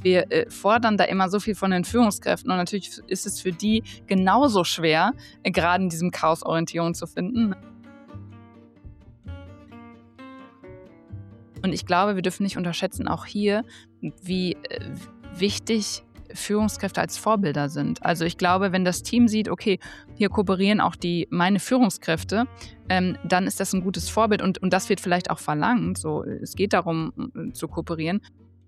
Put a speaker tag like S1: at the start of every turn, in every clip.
S1: Wir fordern da immer so viel von den Führungskräften und natürlich ist es für die genauso schwer, gerade in diesem Chaos Orientierung zu finden. Und ich glaube, wir dürfen nicht unterschätzen, auch hier, wie wichtig Führungskräfte als Vorbilder sind. Also ich glaube, wenn das Team sieht, okay, hier kooperieren auch meine Führungskräfte, dann ist das ein gutes Vorbild und das wird vielleicht auch verlangt. So, es geht darum, zu kooperieren.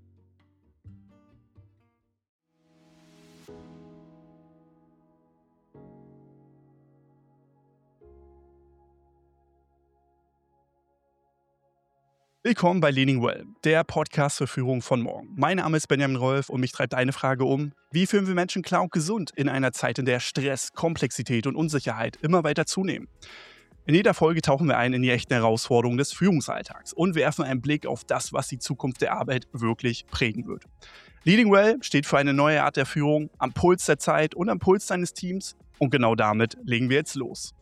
S2: Willkommen bei Leading Well, der Podcast für Führung von morgen. Mein Name ist Benjamin Rolf und mich treibt eine Frage um: Wie führen wir Menschen klar und gesund in einer Zeit, in der Stress, Komplexität und Unsicherheit immer weiter zunehmen? In jeder Folge tauchen wir ein in die echten Herausforderungen des Führungsalltags und werfen einen Blick auf das, was die Zukunft der Arbeit wirklich prägen wird. Leading Well steht für eine neue Art der Führung, am Puls der Zeit und am Puls deines Teams. Und genau damit legen wir jetzt los.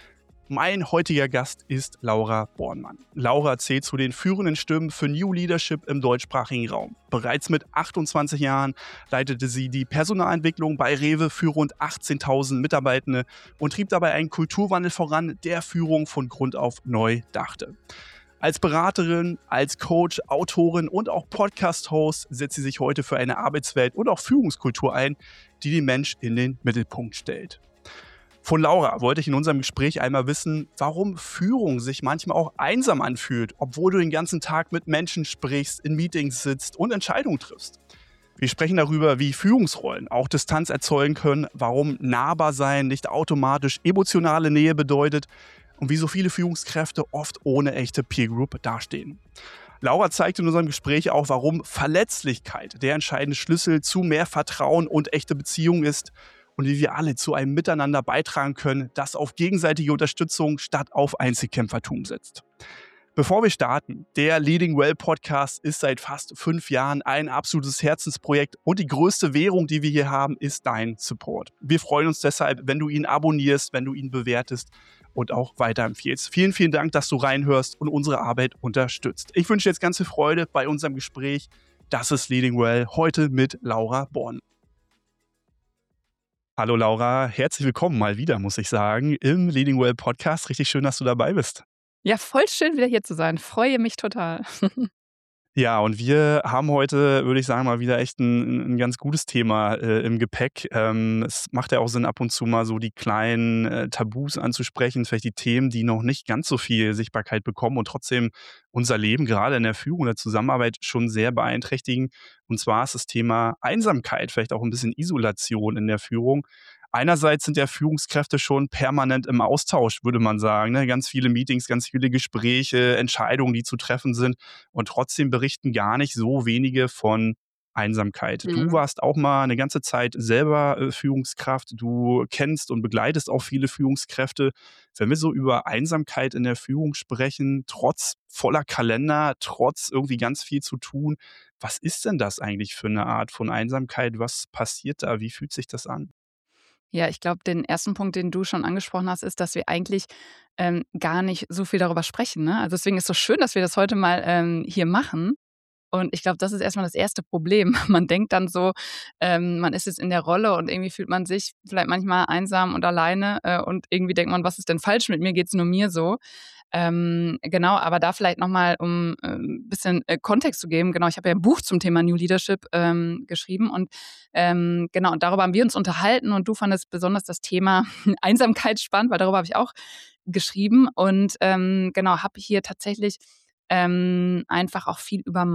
S2: Mein heutiger Gast ist Laura Bornmann. Laura zählt zu den führenden Stimmen für New Leadership im deutschsprachigen Raum. Bereits mit 28 Jahren leitete sie die Personalentwicklung bei Rewe für rund 18.000 Mitarbeitende und trieb dabei einen Kulturwandel voran, der Führung von Grund auf neu dachte. Als Beraterin, als Coach, Autorin und auch Podcast-Host setzt sie sich heute für eine Arbeitswelt und auch Führungskultur ein, die den Mensch in den Mittelpunkt stellt. Von Laura wollte ich in unserem Gespräch einmal wissen, warum Führung sich manchmal auch einsam anfühlt, obwohl du den ganzen Tag mit Menschen sprichst, in Meetings sitzt und Entscheidungen triffst. Wir sprechen darüber, wie Führungsrollen auch Distanz erzeugen können, warum nahbar sein nicht automatisch emotionale Nähe bedeutet und wie so viele Führungskräfte oft ohne echte Peer Group dastehen. Laura zeigt in unserem Gespräch auch, warum Verletzlichkeit der entscheidende Schlüssel zu mehr Vertrauen und echte Beziehungen ist und wie wir alle zu einem Miteinander beitragen können, das auf gegenseitige Unterstützung statt auf Einzelkämpfertum setzt. Bevor wir starten, der Leading Well Podcast ist seit fast 5 Jahren ein absolutes Herzensprojekt und die größte Währung, die wir hier haben, ist dein Support. Wir freuen uns deshalb, wenn du ihn abonnierst, wenn du ihn bewertest und auch weiterempfiehlst. Vielen, vielen Dank, dass du reinhörst und unsere Arbeit unterstützt. Ich wünsche dir jetzt ganz viel Freude bei unserem Gespräch. Das ist Leading Well, heute mit Laura Born. Hallo Laura, herzlich willkommen mal wieder, muss ich sagen, im Leading Well Podcast. Richtig schön, dass du dabei bist.
S1: Ja, voll schön, wieder hier zu sein. Freue mich total.
S2: Ja, und wir haben heute, würde ich sagen, mal wieder echt ein ganz gutes Thema im Gepäck. Es macht ja auch Sinn, ab und zu mal so die kleinen Tabus anzusprechen, vielleicht die Themen, die noch nicht ganz so viel Sichtbarkeit bekommen und trotzdem unser Leben gerade in der Führung, der Zusammenarbeit schon sehr beeinträchtigen. Und zwar ist das Thema Einsamkeit, vielleicht auch ein bisschen Isolation in der Führung. Einerseits sind ja Führungskräfte schon permanent im Austausch, würde man sagen, ne? Ganz viele Meetings, ganz viele Gespräche, Entscheidungen, die zu treffen sind. Und trotzdem berichten gar nicht so wenige von Einsamkeit. Du warst auch mal eine ganze Zeit selber Führungskraft. Du kennst und begleitest auch viele Führungskräfte. Wenn wir so über Einsamkeit in der Führung sprechen, trotz voller Kalender, trotz irgendwie ganz viel zu tun, was ist denn das eigentlich für eine Art von Einsamkeit? Was passiert da? Wie fühlt sich das an?
S1: Ja, ich glaube, den ersten Punkt, den du schon angesprochen hast, ist, dass wir eigentlich gar nicht so viel darüber sprechen. Ne? Also deswegen ist es so schön, dass wir das heute mal hier machen. Und ich glaube, das ist erstmal das erste Problem. Man denkt dann so, man ist jetzt in der Rolle und irgendwie fühlt man sich vielleicht manchmal einsam und alleine und irgendwie denkt man, was ist denn falsch mit mir? Geht's nur mir so? Genau, aber da vielleicht nochmal, um ein bisschen Kontext zu geben. Genau, ich habe ja ein Buch zum Thema New Leadership geschrieben und genau, und darüber haben wir uns unterhalten und du fandest besonders das Thema Einsamkeit spannend, weil darüber habe ich auch geschrieben und genau, habe hier tatsächlich einfach auch viel über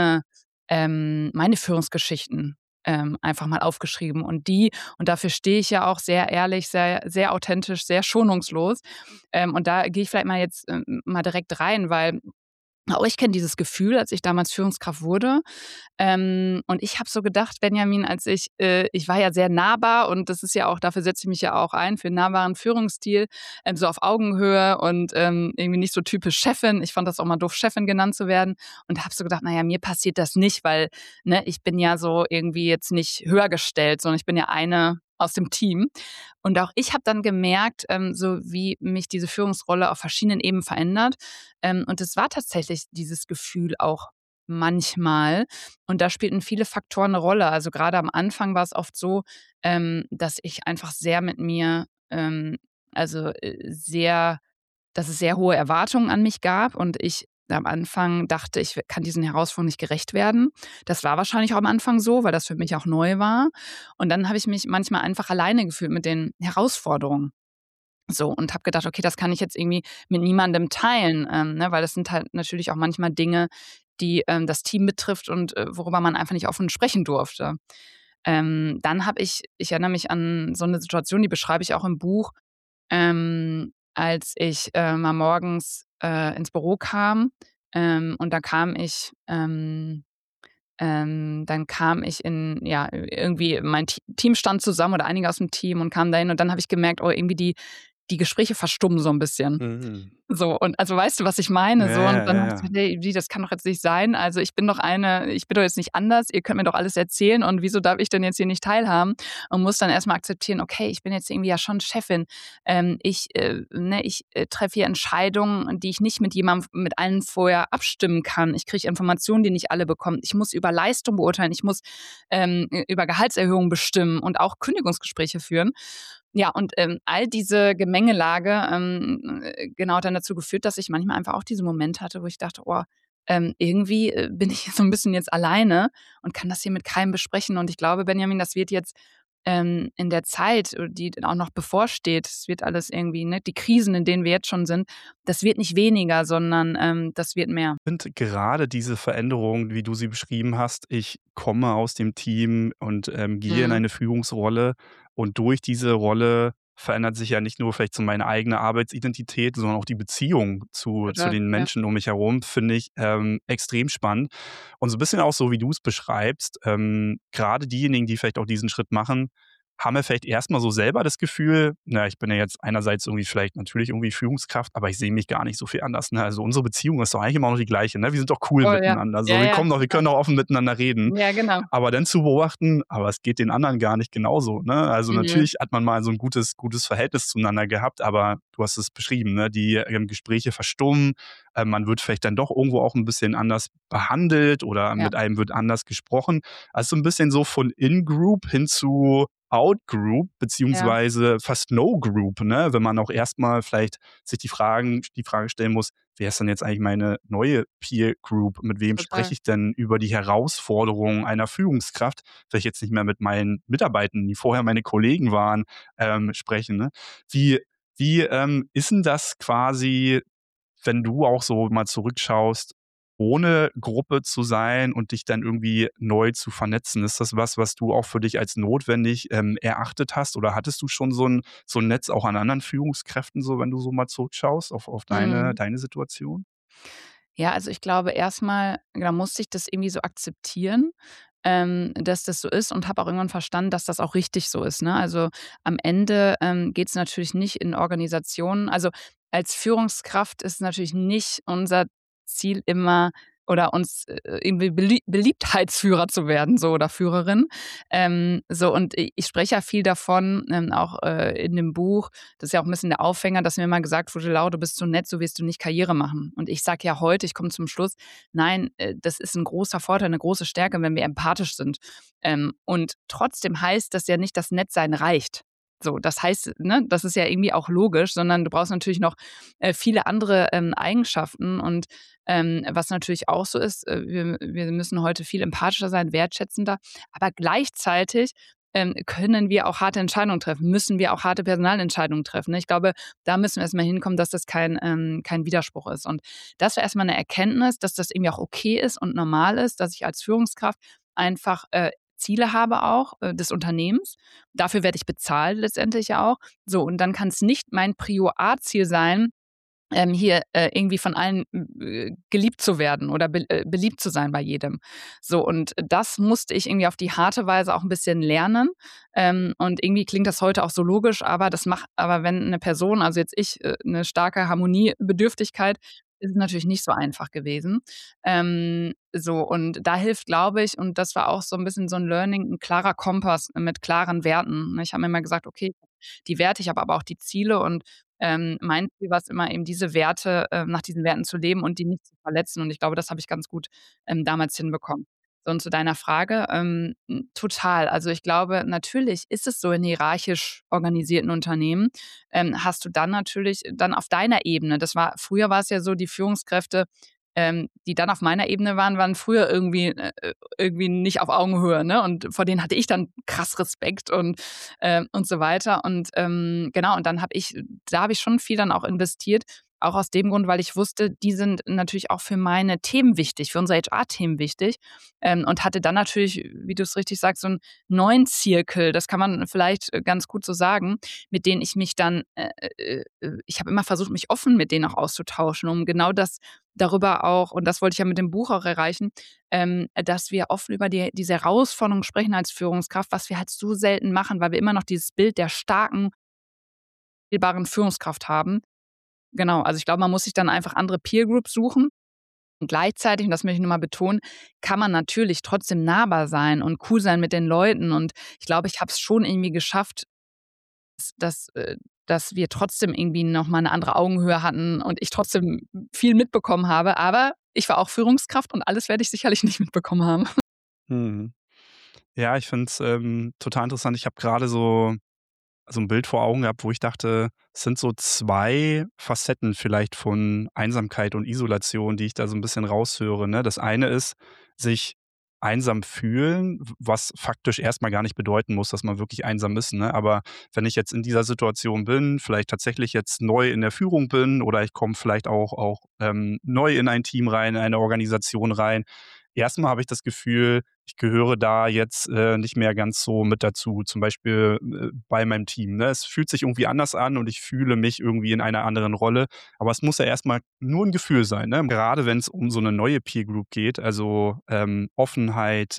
S1: meine Führungsgeschichten einfach mal aufgeschrieben. Und dafür stehe ich ja auch sehr ehrlich, sehr, sehr authentisch, sehr schonungslos. Und da gehe ich vielleicht mal jetzt mal direkt rein, weil auch ich kenne dieses Gefühl, als ich damals Führungskraft wurde. Und ich habe so gedacht, Benjamin, ich war ja sehr nahbar und das ist ja auch, dafür setze ich mich ja auch ein, für einen nahbaren Führungsstil, so auf Augenhöhe und irgendwie nicht so typisch Chefin. Ich fand das auch mal doof, Chefin genannt zu werden und habe so gedacht, naja, mir passiert das nicht, weil ne, ich bin ja so irgendwie jetzt nicht höher gestellt, sondern ich bin ja eine aus dem Team. Und auch ich habe dann gemerkt, so wie mich diese Führungsrolle auf verschiedenen Ebenen verändert. Und es war tatsächlich dieses Gefühl auch manchmal. Und da spielten viele Faktoren eine Rolle. Also gerade am Anfang war es oft so, dass ich einfach sehr mit mir, also sehr, dass es sehr hohe Erwartungen an mich gab und ich am Anfang dachte, ich kann diesen Herausforderungen nicht gerecht werden. Das war wahrscheinlich auch am Anfang so, weil das für mich auch neu war. Und dann habe ich mich manchmal einfach alleine gefühlt mit den Herausforderungen. So, und habe gedacht: „Okay, das kann ich jetzt irgendwie mit niemandem teilen“, ne, weil das sind halt natürlich auch manchmal Dinge, die, das Team betrifft und, worüber man einfach nicht offen sprechen durfte. Dann habe ich erinnere mich an so 'ne Situation, die beschreibe ich auch im Buch, als ich, mal morgens, ins Büro kam, und dann kam ich in ja, irgendwie mein Team stand zusammen oder einige aus dem Team und kamen dahin und dann habe ich gemerkt, oh, irgendwie die Gespräche verstummen so 'n bisschen.
S2: Mhm.
S1: So, und also, weißt du, was ich meine?
S2: Ja,
S1: So, und
S2: ja,
S1: dann
S2: ja,
S1: habe ich
S2: ja.
S1: gesagt: „Hey, wie, das kann doch jetzt nicht sein. Also, ich bin doch jetzt nicht anders. Ihr könnt mir doch alles erzählen und wieso darf ich denn jetzt hier nicht teilhaben?“ Und muss dann erst mal akzeptieren: „Okay, ich bin jetzt irgendwie ja schon Chefin. Ich treffe hier Entscheidungen, die ich nicht mit allen vorher abstimmen kann. Ich kriege Informationen, die nicht alle bekommen. Ich muss über Leistung beurteilen. Ich muss, über Gehaltserhöhungen bestimmen und auch Kündigungsgespräche führen.“ Ja, und, all diese Gemengelage, genau hat dann dazu geführt, dass ich manchmal einfach auch diese Momente hatte, wo ich dachte: „Oh, irgendwie, bin ich so 'n bisschen jetzt alleine und kann das hier mit keinem besprechen.“ Und ich glaube, Benjamin, das wird jetzt, in der Zeit, die auch noch bevorsteht, es wird alles irgendwie, ne, die Krisen, in denen wir jetzt schon sind, das wird nicht weniger, sondern, das wird mehr.
S2: Ich finde gerade diese Veränderung, wie du sie beschrieben hast, ich komme aus dem Team und, gehe in
S1: Mhm.
S2: eine Führungsrolle und durch diese Rolle verändert sich ja nicht nur vielleicht so meine eigene Arbeitsidentität, sondern auch die Beziehung zu
S1: Total,
S2: den
S1: ja.
S2: Menschen um mich herum, finde ich, extrem spannend. Und so ein bisschen auch so, wie du es beschreibst, grade diejenigen, die vielleicht auch diesen Schritt machen, haben ja vielleicht erst mal so selber das Gefühl: „Na, ich bin ja jetzt einerseits irgendwie vielleicht natürlich irgendwie Führungskraft, aber ich sehe mich gar nicht so viel anders, ne? Also, unsere Beziehung ist doch eigentlich immer noch die gleiche, ne? Wir sind doch cool
S1: Voll, ja.
S2: miteinander. So,
S1: Ja, ja,
S2: wir
S1: total.
S2: können doch offen miteinander reden.“
S1: Ja, genau.
S2: Aber dann zu beobachten, aber es geht den anderen gar nicht genauso, ne? Also,
S1: Mhm.
S2: natürlich hat man mal so ein gutes Verhältnis zueinander gehabt, aber du hast es beschrieben, ne? Die, Gespräche verstummen, man wird vielleicht dann doch irgendwo auch ein bisschen anders behandelt oder
S1: Ja,
S2: mit einem wird anders gesprochen. Also, so ein bisschen so von In-Group hin zu Out-Group
S1: ja,
S2: beziehungsweise fast No-Group, ne? Wenn man auch erst mal vielleicht sich die Frage stellen muss: „Wer ist denn jetzt eigentlich meine neue Peer Group? Mit wem
S1: total.
S2: spreche ich denn über die Herausforderungen einer Führungskraft?“ Wenn ich jetzt nicht mehr mit meinen Mitarbeitern, die vorher meine Kollegen waren, sprechen, ne? Wie ist 'n das quasi, wenn du auch so mal zurückschaust, ohne Gruppe zu sein und dich dann irgendwie neu zu vernetzen? Ist das was, was du auch für dich als notwendig, erachtet hast? Oder hattest du schon so 'n Netz auch an anderen Führungskräften, so wenn du so mal zurückschaust auf
S1: Mhm.
S2: deine Situation?
S1: Ja, also ich glaube, erstmal da musste ich das irgendwie so akzeptieren, dass das so ist und habe auch irgendwann verstanden, dass das auch richtig so ist, ne? Also, am Ende, geht es natürlich nicht in Organisationen, also, als Führungskraft ist natürlich nicht unser Ziel immer oder uns, irgendwie Beliebtheitsführer zu werden, so, oder Führerin. So, und ich spreche ja viel davon, auch, in dem Buch. Das ist ja auch 'n bisschen der Aufhänger, dass mir mal gesagt wurde: „Lau, du bist so nett, so wirst du nicht Karriere machen.“ Und ich sage ja heute, ich komme zum Schluss, nein, das ist 'n großer Vorteil, 'ne große Stärke, wenn wir empathisch sind. Und trotzdem heißt das ja nicht, dass Nettsein reicht. So, das heißt, ne, das ist ja irgendwie auch logisch, sondern du brauchst natürlich noch, viele andere, Eigenschaften und, was natürlich auch so ist, wir müssen heute viel empathischer sein, wertschätzender, aber gleichzeitig können wir auch harte Entscheidungen treffen, müssen wir auch harte Personalentscheidungen treffen, ne? Ich glaube, da müssen wir erst mal hinkommen, dass das kein Widerspruch ist. Und das war erst mal 'ne Erkenntnis, dass das irgendwie auch okay ist und normal ist, dass ich als Führungskraft einfach, Ziele habe auch, des Unternehmens. Dafür werde ich bezahlt letztendlich ja auch. So, und dann kann's nicht mein Prio A-Ziel sein, hier, irgendwie von allen, geliebt zu werden oder beliebt zu sein bei jedem. So, und das musste ich irgendwie auf die harte Weise auch 'n bisschen lernen. Und irgendwie klingt das heute auch so logisch, aber wenn 'ne Person, also jetzt ich, 'ne starke Harmoniebedürftigkeit, ist es natürlich nicht so einfach gewesen. So, und da hilft, glaube ich, und das war auch so 'n bisschen so 'n Learning, 'n klarer Kompass mit klaren Werten, ne? Ich habe mir immer gesagt: „Okay, die Werte, ich habe aber auch die Ziele und Mein Ziel war es immer eben diese Werte nach diesen Werten zu leben und die nicht zu verletzen. Und ich glaube, das habe ich ganz gut damals hinbekommen. So, und zu deiner Frage, total. Also ich glaube, natürlich ist es so in hierarchisch organisierten Unternehmen, hast du dann natürlich dann auf deiner Ebene, früher war es ja so, die Führungskräfte, die dann auf meiner Ebene waren früher irgendwie nicht auf Augenhöhe, ne? Und vor denen hatte ich dann krass Respekt und so weiter. Und genau, und da habe ich schon viel dann auch investiert, auch aus dem Grund, weil ich wusste, die sind natürlich auch für meine Themen wichtig, für unsere HR-Themen wichtig. Und hatte dann natürlich, wie du es richtig sagst, so einen neuen Zirkel, das kann man vielleicht ganz gut so sagen, mit denen ich mich dann ich habe immer versucht, mich offen mit denen auch auszutauschen, um genau das darüber auch, und das wollte ich ja mit dem Buch auch erreichen, dass wir offen über diese Herausforderungen sprechen als Führungskraft, was wir halt so selten machen, weil wir immer noch dieses Bild der starken, fehlbaren Führungskraft haben. Genau, also ich glaube, man muss sich dann einfach andere Peer Groups suchen. Und gleichzeitig, und das möchte ich noch mal betonen, kann man natürlich trotzdem nahbar sein und cool sein mit den Leuten. Und ich glaube, ich habe es schon irgendwie geschafft, dass wir trotzdem irgendwie noch mal 'ne andere Augenhöhe hatten und ich trotzdem viel mitbekommen habe. Aber ich war auch Führungskraft und alles werde ich sicherlich nicht mitbekommen haben.
S2: Mhm. Ja, ich finde es total interessant. Ich habe gerade so ein Bild vor Augen gehabt, wo ich dachte, es sind so 2 Facetten vielleicht von Einsamkeit und Isolation, die ich da so ein bisschen raushöre, ne? Das eine ist, sich einsam fühlen, was faktisch erst mal gar nicht bedeuten muss, dass man wirklich einsam ist, ne? Aber wenn ich jetzt in dieser Situation bin, vielleicht tatsächlich jetzt neu in der Führung bin oder ich komme vielleicht auch neu in ein Team rein, in eine Organisation rein. Erstmal habe ich das Gefühl, ich gehöre da jetzt nicht mehr ganz so mit dazu, zum Beispiel bei meinem Team, ne? Es fühlt sich irgendwie anders an und ich fühle mich irgendwie in einer anderen Rolle, aber es muss ja erst mal nur 'n Gefühl sein, ne? Gerade wenn's um so 'ne neue Peer Group geht, also Offenheit,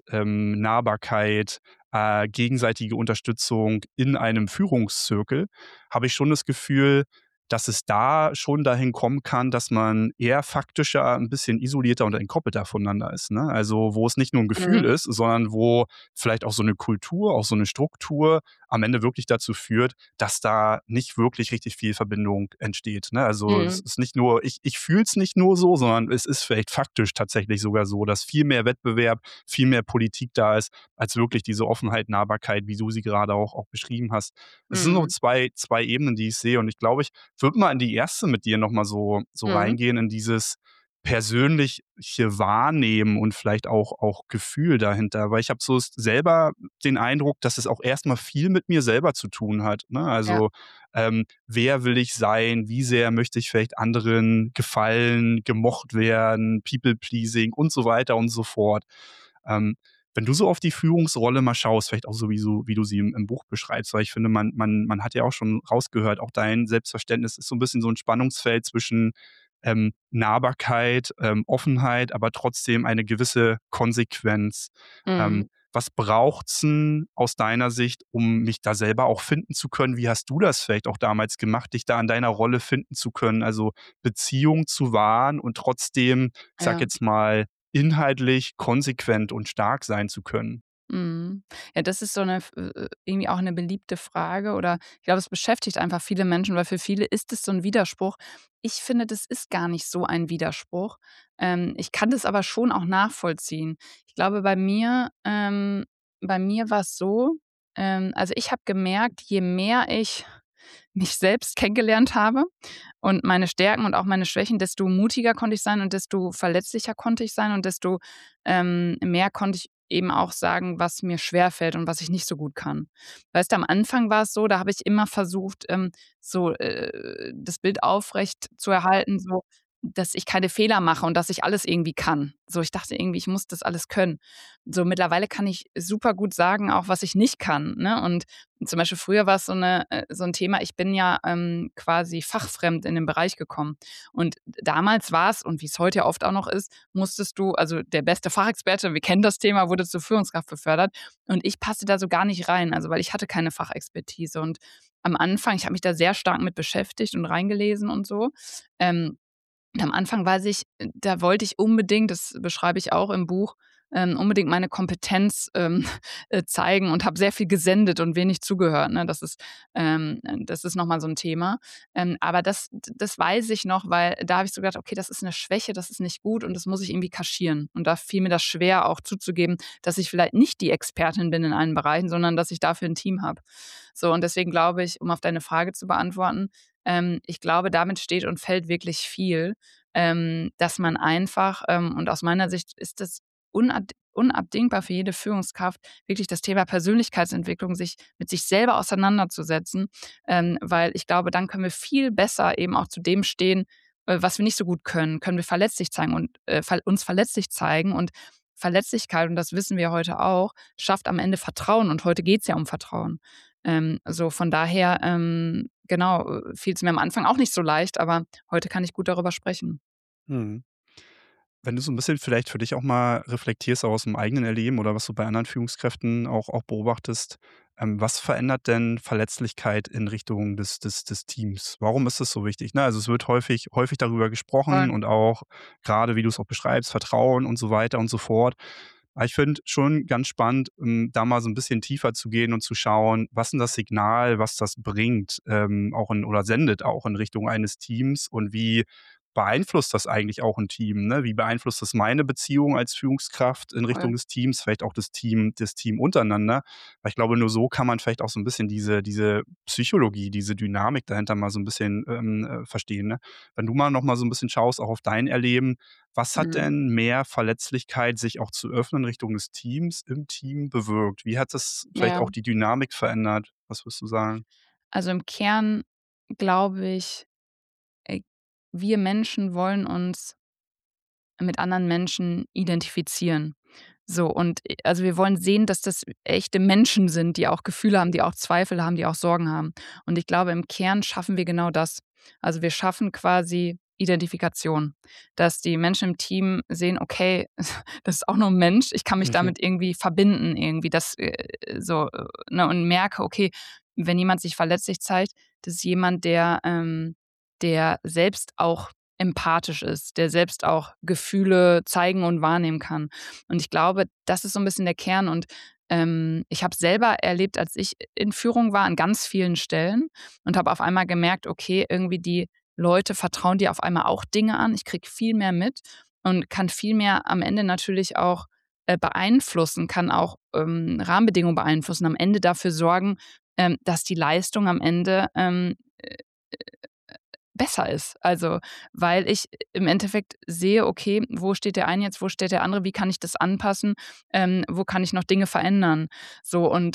S2: Nahbarkeit, gegenseitige Unterstützung in einem Führungszirkel, habe ich schon das Gefühl, dass es da schon dahin kommen kann, dass man eher faktischer, ein bisschen isolierter und entkoppelter voneinander ist, ne? Also, wo es nicht nur ein Gefühl
S1: Mhm.
S2: ist, sondern wo vielleicht auch so eine Kultur, auch so eine Struktur am Ende wirklich dazu führt, dass da nicht wirklich richtig viel Verbindung entsteht, ne? Also, es
S1: Mhm.
S2: ist nicht nur ich fühle es nicht nur so, sondern es ist vielleicht faktisch tatsächlich sogar so, dass viel mehr Wettbewerb, viel mehr Politik da ist, als wirklich diese Offenheit, Nahbarkeit, wie du sie gerade auch beschrieben hast. Es sind so
S1: Mhm.
S2: zwei Ebenen, die ich sehe und ich glaube, ich würde mal in die erste mit dir noch mal so
S1: Mhm.
S2: reingehen in dieses persönliche Wahrnehmen und vielleicht auch Gefühl dahinter, weil ich habe so selber den Eindruck, dass es auch erst mal viel mit mir selber zu tun hat, ne?
S1: Ja.
S2: Also wer will ich sein? Wie sehr möchte ich vielleicht anderen gefallen, gemocht werden, People pleasing und so weiter und so fort. Ähm, wenn du so auf die Führungsrolle mal schaust, vielleicht auch so wie du sie im Buch beschreibst, weil ich finde, man hat ja auch schon rausgehört, auch dein Selbstverständnis ist so ein bisschen so ein Spannungsfeld zwischen Nahbarkeit, Offenheit, aber trotzdem eine gewisse Konsequenz.
S1: Mhm.
S2: Was braucht's 'n aus deiner Sicht, um mich da selber auch finden zu können? Wie hast du das vielleicht auch damals gemacht, dich da in deiner Rolle finden zu können? Also, Beziehung zu wahren und trotzdem, ich sage
S1: Ja.
S2: jetzt mal, inhaltlich konsequent und stark sein zu können?
S1: Mhm. Ja, das ist so eine irgendwie auch eine beliebte Frage, oder ich glaube, es beschäftigt einfach viele Menschen, weil für viele ist es so ein Widerspruch. Ich finde, das ist gar nicht so ein Widerspruch. Ich kann das aber schon auch nachvollziehen. Ich glaube, bei mir war's so, also, ich habe gemerkt, je mehr ich mich selbst kennengelernt habe und meine Stärken und auch meine Schwächen, desto mutiger konnte ich sein und desto verletzlicher konnte ich sein und desto mehr konnte ich eben auch sagen, was mir schwerfällt und was ich nicht so gut kann. Weißt du, am Anfang war es so, da habe ich immer versucht, das Bild aufrecht zu erhalten, so, dass ich keine Fehler mache und dass ich alles irgendwie kann. So, ich dachte irgendwie, ich muss das alles können. So, mittlerweile kann ich super gut sagen, auch was ich nicht kann, ne? Und zum Beispiel früher war es so ein Thema, ich bin ja quasi fachfremd in den Bereich gekommen. Und damals war es, und wie es heute ja oft auch noch ist, musstest du, also der beste Fachexperte, wir kennen das Thema, wurde zur Führungskraft befördert. Und ich passte da so gar nicht rein, also weil ich hatte keine Fachexpertise. Und am Anfang, ich habe mich da sehr stark mit beschäftigt und reingelesen und so. Ähm, und am Anfang da wollte ich unbedingt, das beschreibe ich auch im Buch, unbedingt meine Kompetenz zeigen und habe sehr viel gesendet und wenig zugehört. Ne? Das ist nochmal so ein Thema. Aber das weiß ich noch, weil da habe ich so gedacht, okay, das ist eine Schwäche, das ist nicht gut und das muss ich irgendwie kaschieren. Und da fiel mir das schwer, auch zuzugeben, dass ich vielleicht nicht die Expertin bin in allen Bereichen, sondern dass ich dafür ein Team habe. So, und deswegen glaube ich, um auf deine Frage zu beantworten, ich glaube, damit steht und fällt wirklich viel, dass man einfach, und aus meiner Sicht ist das unabdingbar für jede Führungskraft, wirklich das Thema Persönlichkeitsentwicklung, sich mit sich selber auseinanderzusetzen, weil ich glaube, dann können wir viel besser eben auch zu dem stehen, was wir nicht so gut können wir verletzlich zeigen und uns verletzlich zeigen und Verletzlichkeit, und das wissen wir heute auch, schafft am Ende Vertrauen und heute geht es ja um Vertrauen. So von daher, genau, fiel es mir am Anfang auch nicht so leicht, aber heute kann ich gut darüber sprechen.
S2: Mhm. Wenn du so ein bisschen vielleicht für dich auch mal reflektierst, auch aus dem eigenen Erleben oder was du bei anderen Führungskräften auch beobachtest, was verändert denn Verletzlichkeit in Richtung des Teams? Warum ist das so wichtig, ne? Also, es wird häufig darüber gesprochen
S1: Voll.
S2: und auch gerade wie du es auch beschreibst, Vertrauen und so weiter und so fort. Aber ich finde schon ganz spannend, da mal so ein bisschen tiefer zu gehen und zu schauen, was denn das Signal, was das bringt, auch in oder sendet auch in Richtung eines Teams und wie beeinflusst das eigentlich auch ein Team, ne? Wie beeinflusst das meine Beziehung als Führungskraft in Richtung
S1: Voll.
S2: des Teams, vielleicht auch das Team untereinander? Weil ich glaube, nur so kann man vielleicht auch so ein bisschen diese Psychologie, diese Dynamik dahinter mal so ein bisschen, verstehen, ne? Wenn du mal noch mal so ein bisschen schaust, auch auf dein Erleben, was hat
S1: Mhm.
S2: denn mehr Verletzlichkeit, sich auch zu öffnen Richtung des Teams im Team bewirkt? Wie hat das vielleicht
S1: Ja.
S2: auch die Dynamik verändert? Was würdest du sagen?
S1: Also, im Kern glaube ich, äh, wir Menschen wollen uns mit anderen Menschen identifizieren. So und, also, wir wollen sehen, dass das echte Menschen sind, die auch Gefühle haben, die auch Zweifel haben, die auch Sorgen haben. Und ich glaube, im Kern schaffen wir genau das. Also, wir schaffen quasi Identifikation, dass die Menschen im Team sehen: „Okay, das ist auch nur 'n Mensch. Ich kann mich
S2: Mhm,
S1: damit irgendwie verbinden irgendwie, ne, und merke, okay, wenn jemand sich verletzlich zeigt, das ist jemand, der selbst auch empathisch ist, der selbst auch Gefühle zeigen und wahrnehmen kann. Und ich glaube, das ist so 'n bisschen der Kern und, ich habe selber erlebt, als ich in Führung war an ganz vielen Stellen und habe auf einmal gemerkt, okay, irgendwie die Leute vertrauen dir auf einmal auch Dinge an. Ich kriege viel mehr mit und kann viel mehr am Ende natürlich auch, beeinflussen, kann auch, Rahmenbedingungen beeinflussen, am Ende dafür sorgen, dass die Leistung am Ende, besser ist. Also, weil ich im Endeffekt sehe, okay, wo steht der eine jetzt, wo steht der andere, wie kann ich das anpassen, wo kann ich noch Dinge verändern? So und,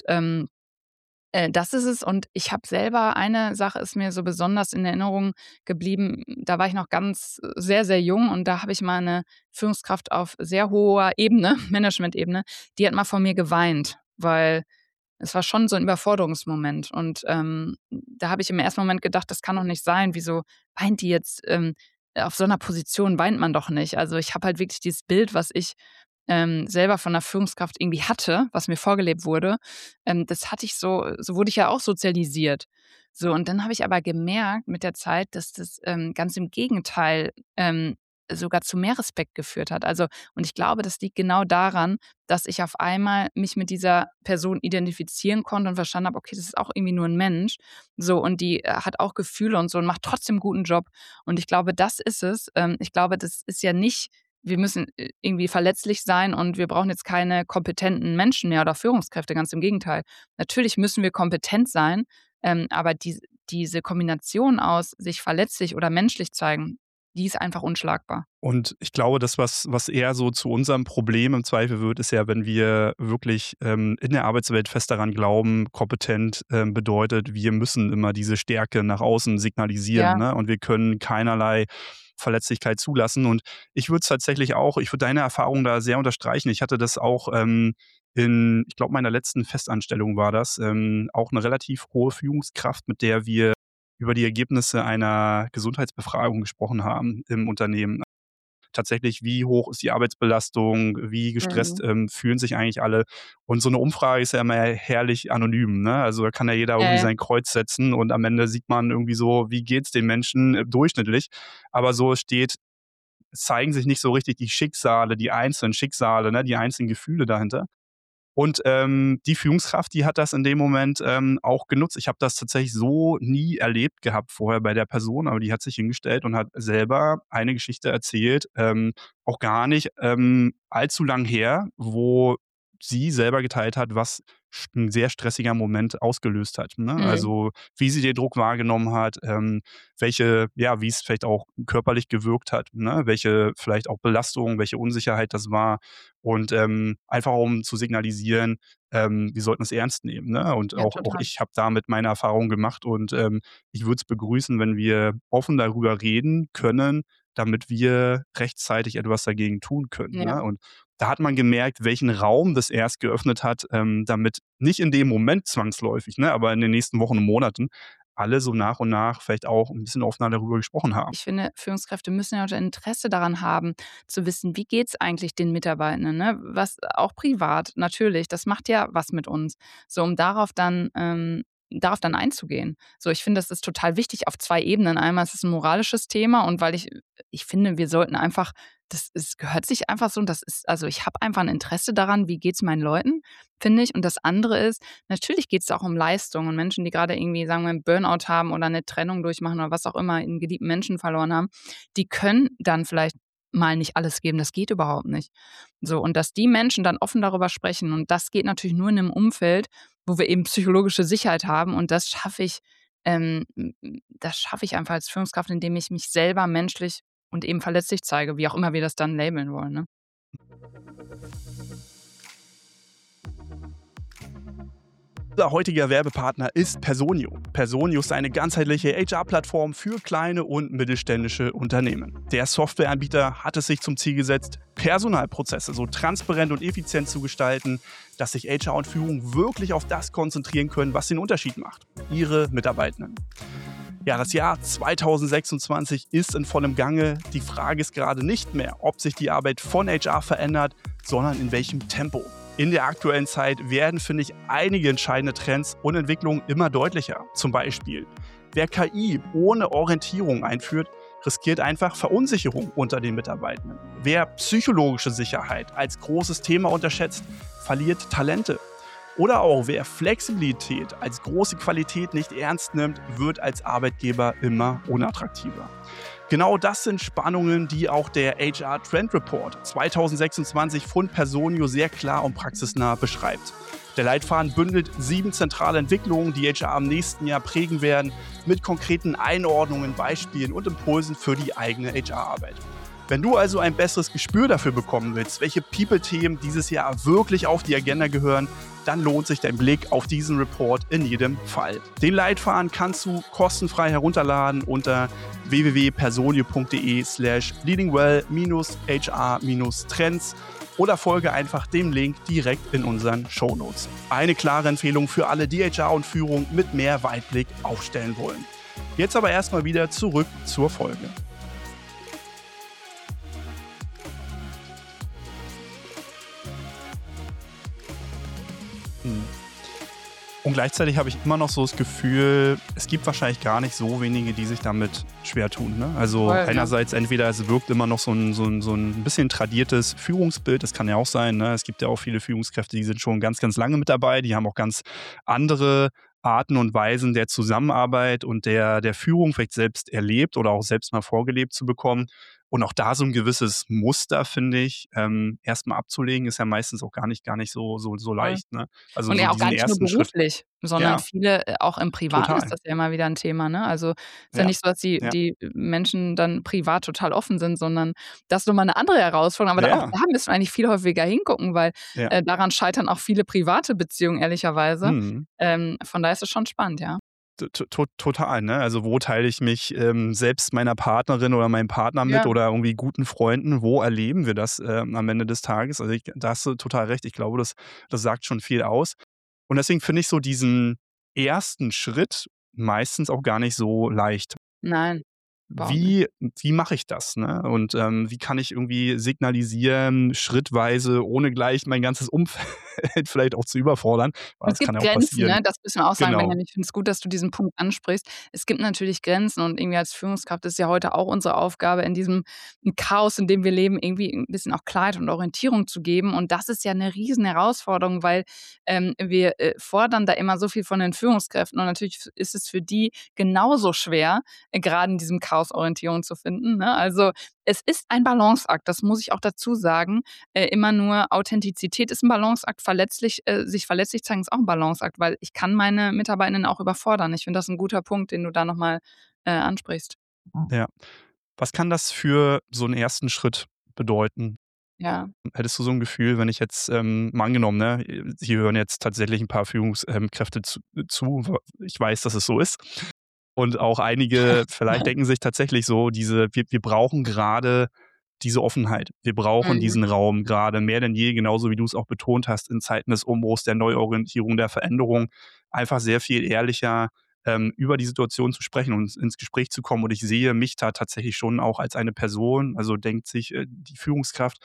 S1: das ist es und ich habe selber eine Sache ist mir so besonders in Erinnerung geblieben. Da war ich noch ganz sehr, sehr jung und da habe ich mal 'ne Führungskraft auf sehr hoher Ebene, Managementebene, die hat mal vor mir geweint, weil es war schon so 'n Überforderungsmoment und, da habe ich im ersten Moment gedacht: „Das kann doch nicht sein. Wieso weint die jetzt? Auf so 'ner Position weint man doch nicht.“ Also, ich habe halt wirklich dieses Bild, was ich, selber von 'ner Führungskraft irgendwie hatte, was mir vorgelebt wurde, das hatte ich so wurde ich ja auch sozialisiert. So, und dann habe ich aber gemerkt mit der Zeit, dass das, ganz im Gegenteil, sogar zu mehr Respekt geführt hat. Also, und ich glaube, das liegt genau daran, dass ich auf einmal mich mit dieser Person identifizieren konnte und verstanden habe, okay, das ist auch irgendwie nur 'n Mensch. So, und die, hat auch Gefühle und so und macht trotzdem 'n guten Job. Und ich glaube, das ist es. Ich glaube, das ist ja nicht wir müssen, irgendwie verletzlich sein und wir brauchen jetzt keine kompetenten Menschen mehr oder Führungskräfte, ganz im Gegenteil. Natürlich müssen wir kompetent sein, aber diese Kombination aus sich verletzlich oder menschlich zeigen, die ist einfach unschlagbar.
S2: und ich glaube, das, was eher so zu unserem Problem im Zweifel wird, ist ja, wenn wir wirklich, in der Arbeitswelt fest daran glauben, kompetent, bedeutet, wir müssen immer diese Stärke nach außen signalisieren,
S1: Ja.
S2: ne? Und wir können keinerlei Verletzlichkeit zulassen. Und ich würde deine Erfahrung da sehr unterstreichen. Ich hatte das auch, ich glaube, meiner letzten Festanstellung war das, auch eine relativ hohe Führungskraft, mit der wir über die Ergebnisse einer Gesundheitsbefragung gesprochen haben im Unternehmen. Tatsächlich, wie hoch ist die Arbeitsbelastung, wie gestresst,
S1: Mhm.
S2: fühlen sich eigentlich alle? Und so eine Umfrage ist ja immer herrlich anonym, ne? Also, da kann ja jeder irgendwie
S1: Ja,
S2: sein Kreuz setzen und am Ende sieht man irgendwie so, wie geht's den Menschen, durchschnittlich. Aber so steht es zeigen sich nicht so richtig die Schicksale, die einzelnen Schicksale, ne, die einzelnen Gefühle dahinter. Und die Führungskraft, die hat das in dem Moment auch genutzt. Ich habe das tatsächlich so nie erlebt gehabt vorher bei der Person, aber die hat sich hingestellt und hat selber eine Geschichte erzählt, auch gar nicht allzu lang her, wo sie selber geteilt hat, was 'n sehr stressiger Moment ausgelöst hat, ne?
S1: Mhm.
S2: Also, wie sie den Druck wahrgenommen hat, wie es vielleicht auch körperlich gewirkt hat, ne? Welche vielleicht auch Belastung, welche Unsicherheit das war und, einfach um zu signalisieren, wir sollten es ernst nehmen, ne? Und
S1: Ja,
S2: auch
S1: total.
S2: ich habe damit meine Erfahrungen gemacht und, ich würde es begrüßen, wenn wir offen darüber reden können, damit wir rechtzeitig etwas dagegen tun können,
S1: Ja.
S2: ne? Und da hat man gemerkt, welchen Raum das erst geöffnet hat, damit nicht in dem Moment zwangsläufig, ne, aber in den nächsten Wochen und Monaten alle so nach und nach vielleicht auch 'n bisschen offener darüber gesprochen haben.
S1: Ich finde, Führungskräfte müssen ja auch ein Interesse daran haben, zu wissen, wie geht's eigentlich den Mitarbeitenden, ne? Was auch privat, natürlich, das macht ja was mit uns. So, um darauf dann einzugehen. So, ich finde, das ist total wichtig auf 2 Ebenen. Einmal ist es 'n moralisches Thema und weil ich finde, wir sollten einfach es gehört sich einfach so und das ist also, ich habe einfach ein Interesse daran, wie geht's meinen Leuten, finde ich. Und das andere ist, natürlich geht's da auch um Leistung und Menschen, die grade irgendwie, sagen wir, 'n Burnout haben oder 'ne Trennung durchmachen oder was auch immer, 'n geliebten Menschen verloren haben, die können dann vielleicht mal nicht alles geben. Das geht überhaupt nicht. So, und dass die Menschen dann offen darüber sprechen und das geht natürlich nur in 'nem Umfeld, wo wir eben psychologische Sicherheit haben und das schaffe ich einfach als Führungskraft, indem ich mich selber menschlich und eben verletzlich zeige, wie auch immer wir das dann labeln wollen, ne?
S2: Unser heutiger Werbepartner ist Personio. Personio ist eine ganzheitliche HR-Plattform für kleine und mittelständische Unternehmen. Der Softwareanbieter hat es sich zum Ziel gesetzt, Personalprozesse so transparent und effizient zu gestalten, dass sich HR und Führung wirklich auf das konzentrieren können, was den Unterschied macht: ihre Mitarbeitenden. Ja, das Jahr 2026 ist in vollem Gange. Die Frage ist gerade nicht mehr, ob sich die Arbeit von HR verändert, sondern in welchem Tempo. In der aktuellen Zeit werden, finde ich, einige entscheidende Trends und Entwicklungen immer deutlicher. Zum Beispiel, wer KI ohne Orientierung einführt, riskiert einfach Verunsicherung unter den Mitarbeitenden. Wer psychologische Sicherheit als großes Thema unterschätzt, verliert Talente. Oder auch wer Flexibilität als große Qualität nicht ernst nimmt, wird als Arbeitgeber immer unattraktiver. Genau das sind Spannungen, die auch der HR Trend Report 2026 von Personio sehr klar und praxisnah beschreibt. Der Leitfaden bündelt 7 zentrale Entwicklungen, die HR im nächsten Jahr prägen werden, mit konkreten Einordnungen, Beispielen und Impulsen für die eigene HR-Arbeit. Wenn du also ein besseres Gespür dafür bekommen willst, welche People-Themen dieses Jahr wirklich auf die Agenda gehören, dann lohnt sich dein Blick auf diesen Report in jedem Fall. Den Leitfaden kannst du kostenfrei herunterladen unter www.personio.de/leadingwell-hr-trends oder folge einfach dem Link direkt in unseren Shownotes. Eine klare Empfehlung für alle, die HR und Führung mit mehr Weitblick aufstellen wollen. Jetzt aber erstmal wieder zurück zur Folge. Und gleichzeitig habe ich immer noch so das Gefühl, es gibt wahrscheinlich gar nicht so wenige, die sich damit schwer tun. Ne? Also
S1: Voll, ja.
S2: einerseits entweder es wirkt immer noch so ein bisschen tradiertes Führungsbild, das kann ja auch sein. Ne? Es gibt ja auch viele Führungskräfte, die sind schon ganz, ganz lange mit dabei, die haben auch ganz andere Arten und Weisen der Zusammenarbeit und der Führung vielleicht selbst erlebt oder auch selbst mal vorgelebt zu bekommen. Und auch da so ein gewisses Muster, finde ich, erst abzulegen, ist ja meistens auch gar nicht so
S1: Voll.
S2: leicht, ne? Also,
S1: Und
S2: so
S1: ja auch gar
S2: diesen
S1: nicht nur
S2: ersten Schritt.
S1: beruflich, sondern
S2: Ja,
S1: viele auch im Privaten ist
S2: total.
S1: das ja immer wieder 'n Thema, ne? Also, ist ja
S2: Ja,
S1: nicht so, dass die
S2: ja,
S1: die Menschen dann privat total offen sind, sondern das ist noch mal 'ne andere Herausforderung. Aber
S2: ja,
S1: da auch
S2: ja,
S1: da müssen wir eigentlich viel häufiger hingucken, weil,
S2: ja.
S1: daran scheitern auch viele private Beziehungen ehrlicherweise.
S2: Mhm.
S1: Von daher ist es schon spannend, ja.
S2: Total, ne? Also, wo teile ich mich, selbst meiner Partnerin oder meinem Partner mit
S1: Ja.
S2: oder irgendwie guten Freunden? Wo erleben wir das, am Ende des Tages? Also, da hast du total recht. Ich glaube, das sagt schon viel aus. Und deswegen finde ich so diesen ersten Schritt meistens auch gar nicht so leicht.
S1: Nein. Überhaupt nicht.
S2: wie mache ich das, ne? Und, wie kann ich irgendwie signalisieren, schrittweise, ohne gleich mein ganzes Umfeld vielleicht auch zu überfordern, weil
S1: Und es
S2: das kann
S1: gibt
S2: ja auch
S1: Grenzen,
S2: passieren.
S1: ne? Das müssen wir auch sagen,
S2: Genau.
S1: Benjamin. Ich finde es gut, dass du diesen Punkt ansprichst. Es gibt natürlich Grenzen und irgendwie als Führungskraft ist ja heute auch unsere Aufgabe, in diesem Chaos, in dem wir leben, irgendwie 'n bisschen auch Klarheit und Orientierung zu geben. Und das ist ja 'ne Riesenherausforderung, weil, wir, fordern da immer so viel von den Führungskräften und natürlich ist es für die genauso schwer, grade in diesem Chaos Orientierung zu finden, ne? Also, es ist ein Balanceakt, das muss ich auch dazu sagen. Immer nur Authentizität ist 'n Balanceakt, sich verletzlich zeigen ist auch 'n Balanceakt, weil ich kann meine Mitarbeitenden auch überfordern. Ich finde das 'n guter Punkt, den du da noch mal, ansprichst.
S2: Ja. Was kann das für so 'n ersten Schritt bedeuten?
S1: Ja.
S2: Hättest du so 'n Gefühl, wenn ich jetzt, mal angenommen, ne, hier hören jetzt tatsächlich 'n paar Führungskräfte zu. Ich weiß, dass es so ist. Und auch einige vielleicht denken sich tatsächlich so, wir brauchen gerade diese Offenheit. Wir brauchen
S1: Mhm.
S2: diesen Raum gerade mehr denn je, genauso wie du es auch betont hast, in Zeiten des Umbruchs, der Neuorientierung, der Veränderung, einfach sehr viel ehrlicher, über die Situation zu sprechen und ins Gespräch zu kommen. Und ich sehe mich da tatsächlich schon auch als eine Person, also denkt sich, die Führungskraft,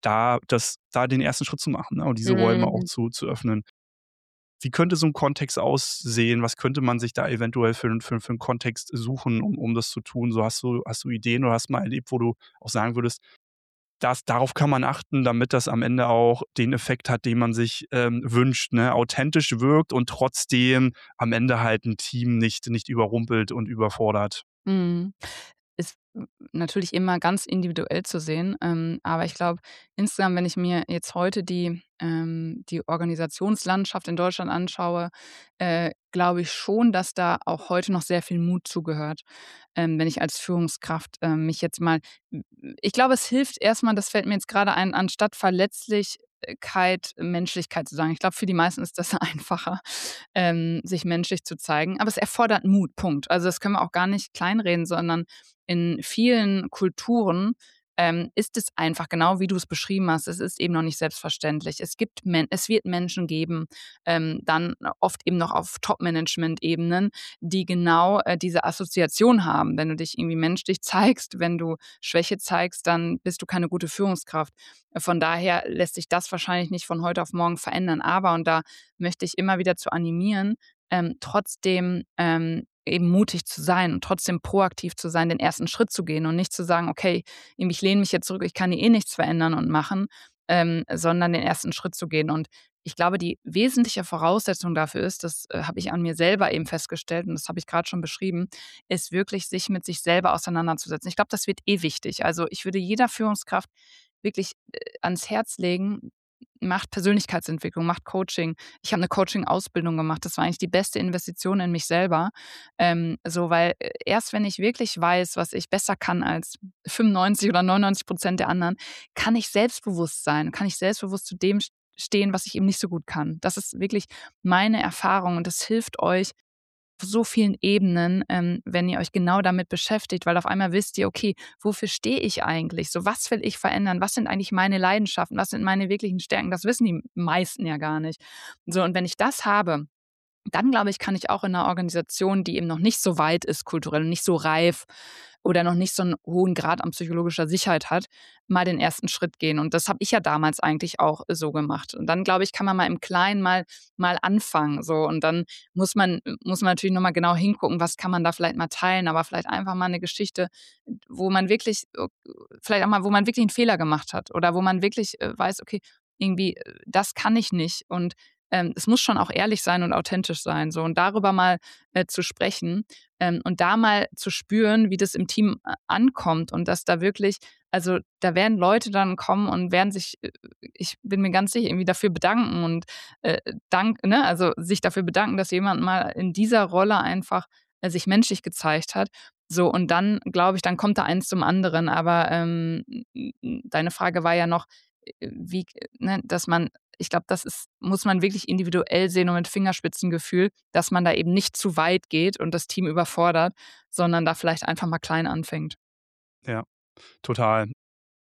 S2: da den ersten Schritt zu machen, ne, und diese Räume auch
S1: Mhm.
S2: zu öffnen. Wie könnte so 'n Kontext aussehen? Was könnte man sich da eventuell für 'n Kontext suchen, um das zu tun? So, hast du Ideen oder hast mal erlebt, wo du auch sagen würdest, darauf kann man achten, damit das am Ende auch den Effekt hat, den man sich, wünscht, ne? Authentisch wirkt und trotzdem am Ende halt 'n Team nicht überrumpelt und überfordert.
S1: Mhm. Ist natürlich immer ganz individuell zu sehen, aber ich glaube, insgesamt, wenn ich mir jetzt heute die Organisationslandschaft in Deutschland anschaue, glaube ich schon, dass da auch heute noch sehr viel Mut zugehört. Wenn ich als Führungskraft, mich jetzt mal ich glaube, es hilft erst mal, das fällt mir jetzt grade ein, anstatt Verletzlichkeit, Menschlichkeit zu sagen. Ich glaube, für die meisten ist das einfacher, sich menschlich zu zeigen, aber es erfordert Mut, Punkt. Also, das können wir auch gar nicht kleinreden, sondern in vielen Kulturen, ist es einfach genau, wie du es beschrieben hast. Es ist eben noch nicht selbstverständlich. Es wird Menschen geben, dann oft eben noch auf Top-Management-Ebenen, die genau, diese Assoziation haben. Wenn du dich irgendwie menschlich zeigst, wenn du Schwäche zeigst, dann bist du keine gute Führungskraft. Von daher lässt sich das wahrscheinlich nicht von heute auf morgen verändern. Aber, und da möchte ich immer wieder zu animieren, trotzdem, eben mutig zu sein und trotzdem proaktiv zu sein, den ersten Schritt zu gehen und nicht zu sagen: „Okay, irgendwie ich lehne mich jetzt zurück, ich kann hier eh nichts verändern und machen“, sondern den ersten Schritt zu gehen. Und ich glaube, die wesentliche Voraussetzung dafür ist, das, habe ich an mir selber eben festgestellt und das habe ich grad schon beschrieben, ist wirklich, sich mit sich selber auseinanderzusetzen. Ich glaube, das wird eh wichtig. Also, ich würde jeder Führungskraft wirklich, ans Herz legen: Macht Persönlichkeitsentwicklung, macht Coaching. Ich habe 'ne Coaching-Ausbildung gemacht. Das war eigentlich die beste Investition in mich selber. So, weil, erst wenn ich wirklich weiß, was ich besser kann als 95 oder 99% der anderen, kann ich selbstbewusst zu dem stehen, was ich eben nicht so gut kann. Das ist wirklich meine Erfahrung und das hilft euch auf so vielen Ebenen, wenn ihr euch genau damit beschäftigt, weil auf einmal wisst ihr: „Okay, wofür stehe ich eigentlich? So, was will ich verändern? Was sind eigentlich meine Leidenschaften? Was sind meine wirklichen Stärken?“ Das wissen die meisten ja gar nicht. So, und wenn ich das habe, dann glaube ich, kann ich auch in 'ner Organisation, die eben noch nicht so weit ist kulturell und nicht so reif oder noch nicht so 'n hohen Grad an psychologischer Sicherheit hat, mal den ersten Schritt gehen. Und das habe ich ja damals eigentlich auch so gemacht. Und dann, glaube ich, kann man mal im Kleinen mal anfangen, so. Und dann muss man natürlich noch mal genau hingucken, was kann man da vielleicht mal teilen, aber vielleicht einfach mal 'ne Geschichte, wo man wirklich vielleicht auch mal, wo man wirklich 'n Fehler gemacht hat oder wo man wirklich, weiß: „Okay, irgendwie, das kann ich nicht.“ Und es muss schon auch ehrlich sein und authentisch sein, so. Und darüber mal, zu sprechen, und da mal zu spüren, wie das im Team ankommt und dass da wirklich, also, da werden Leute dann kommen und werden sich, ich bin mir ganz sicher, irgendwie dafür bedanken und, also, sich dafür bedanken, dass jemand mal in dieser Rolle einfach, sich menschlich gezeigt hat. So, und dann glaube ich, dann kommt da eins zum anderen. Aber, deine Frage war ja noch, wie, ne, dass man, ich glaube, muss man wirklich individuell sehen und mit Fingerspitzengefühl, dass man da eben nicht zu weit geht und das Team überfordert, sondern da vielleicht einfach mal klein anfängt.
S2: Ja, total.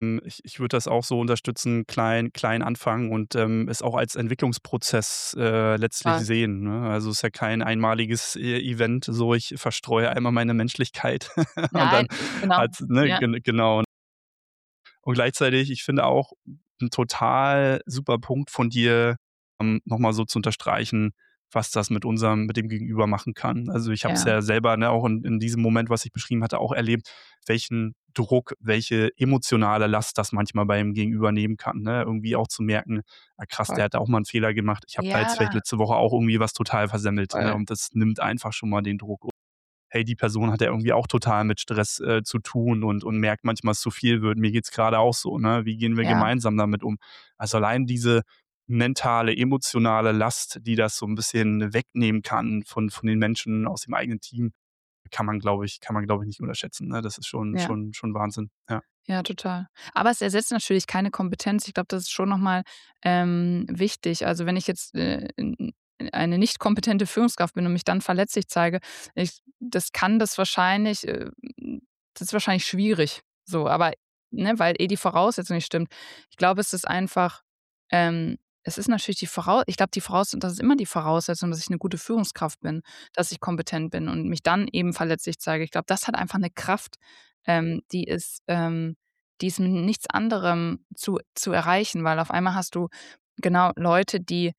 S2: Ich würde das auch so unterstützen, klein anfangen und, es auch als Entwicklungsprozess, letztlich
S1: Total.
S2: sehen, ne? Also, es ist ja kein einmaliges Event, so ich verstreue einmal meine Menschlichkeit und
S1: Nein,
S2: dann
S1: genau.
S2: hat ne,
S1: Ja,
S2: genau. Und gleichzeitig, ich finde auch 'n total super Punkt von dir, noch mal so zu unterstreichen, was das mit dem Gegenüber machen kann. Also, ich habe es
S1: ja,
S2: ja selber, ne, auch in diesem Moment, was ich beschrieben hatte, auch erlebt, welchen Druck, welche emotionale Last das manchmal beim Gegenüber nehmen kann, ne? Irgendwie auch zu merken: „Ah krass,
S1: voll.
S2: der hat da auch mal 'n Fehler gemacht. Ich habe da jetzt vielleicht
S1: Ja,
S2: letzte Woche auch irgendwie was total versemmelt“, ne?
S1: voll.
S2: Und das nimmt einfach schon mal den Druck. Hey, die Person hat ja irgendwie auch total mit Stress, zu tun und merkt manchmal, dass es zu viel wird. Mir geht's grade auch so, ne? Wie gehen wir
S1: Ja,
S2: gemeinsam damit um? Also, allein diese mentale, emotionale Last, die das so 'n bisschen wegnehmen kann von den Menschen aus dem eigenen Team, kann man, glaube ich, nicht unterschätzen, ne? Das ist schon
S1: ja.
S2: schon schon Wahnsinn, ja.
S1: Ja, total. Aber es ersetzt natürlich keine Kompetenz. Ich glaube, das ist schon noch mal, wichtig. Also, wenn ich jetzt, eine nicht kompetente Führungskraft bin und mich dann verletzlich zeige, das wahrscheinlich das ist wahrscheinlich schwierig so, aber ne, weil die Voraussetzung nicht stimmt. Ich glaube, es ist natürlich die Voraussetzung, das ist immer die Voraussetzung, dass ich eine gute Führungskraft bin, dass ich kompetent bin und mich dann eben verletzlich zeige. Ich glaube, das hat einfach eine Kraft, ähm, die ist ähm, die ist mit nichts anderem zu erreichen, weil auf einmal hast du genau Leute,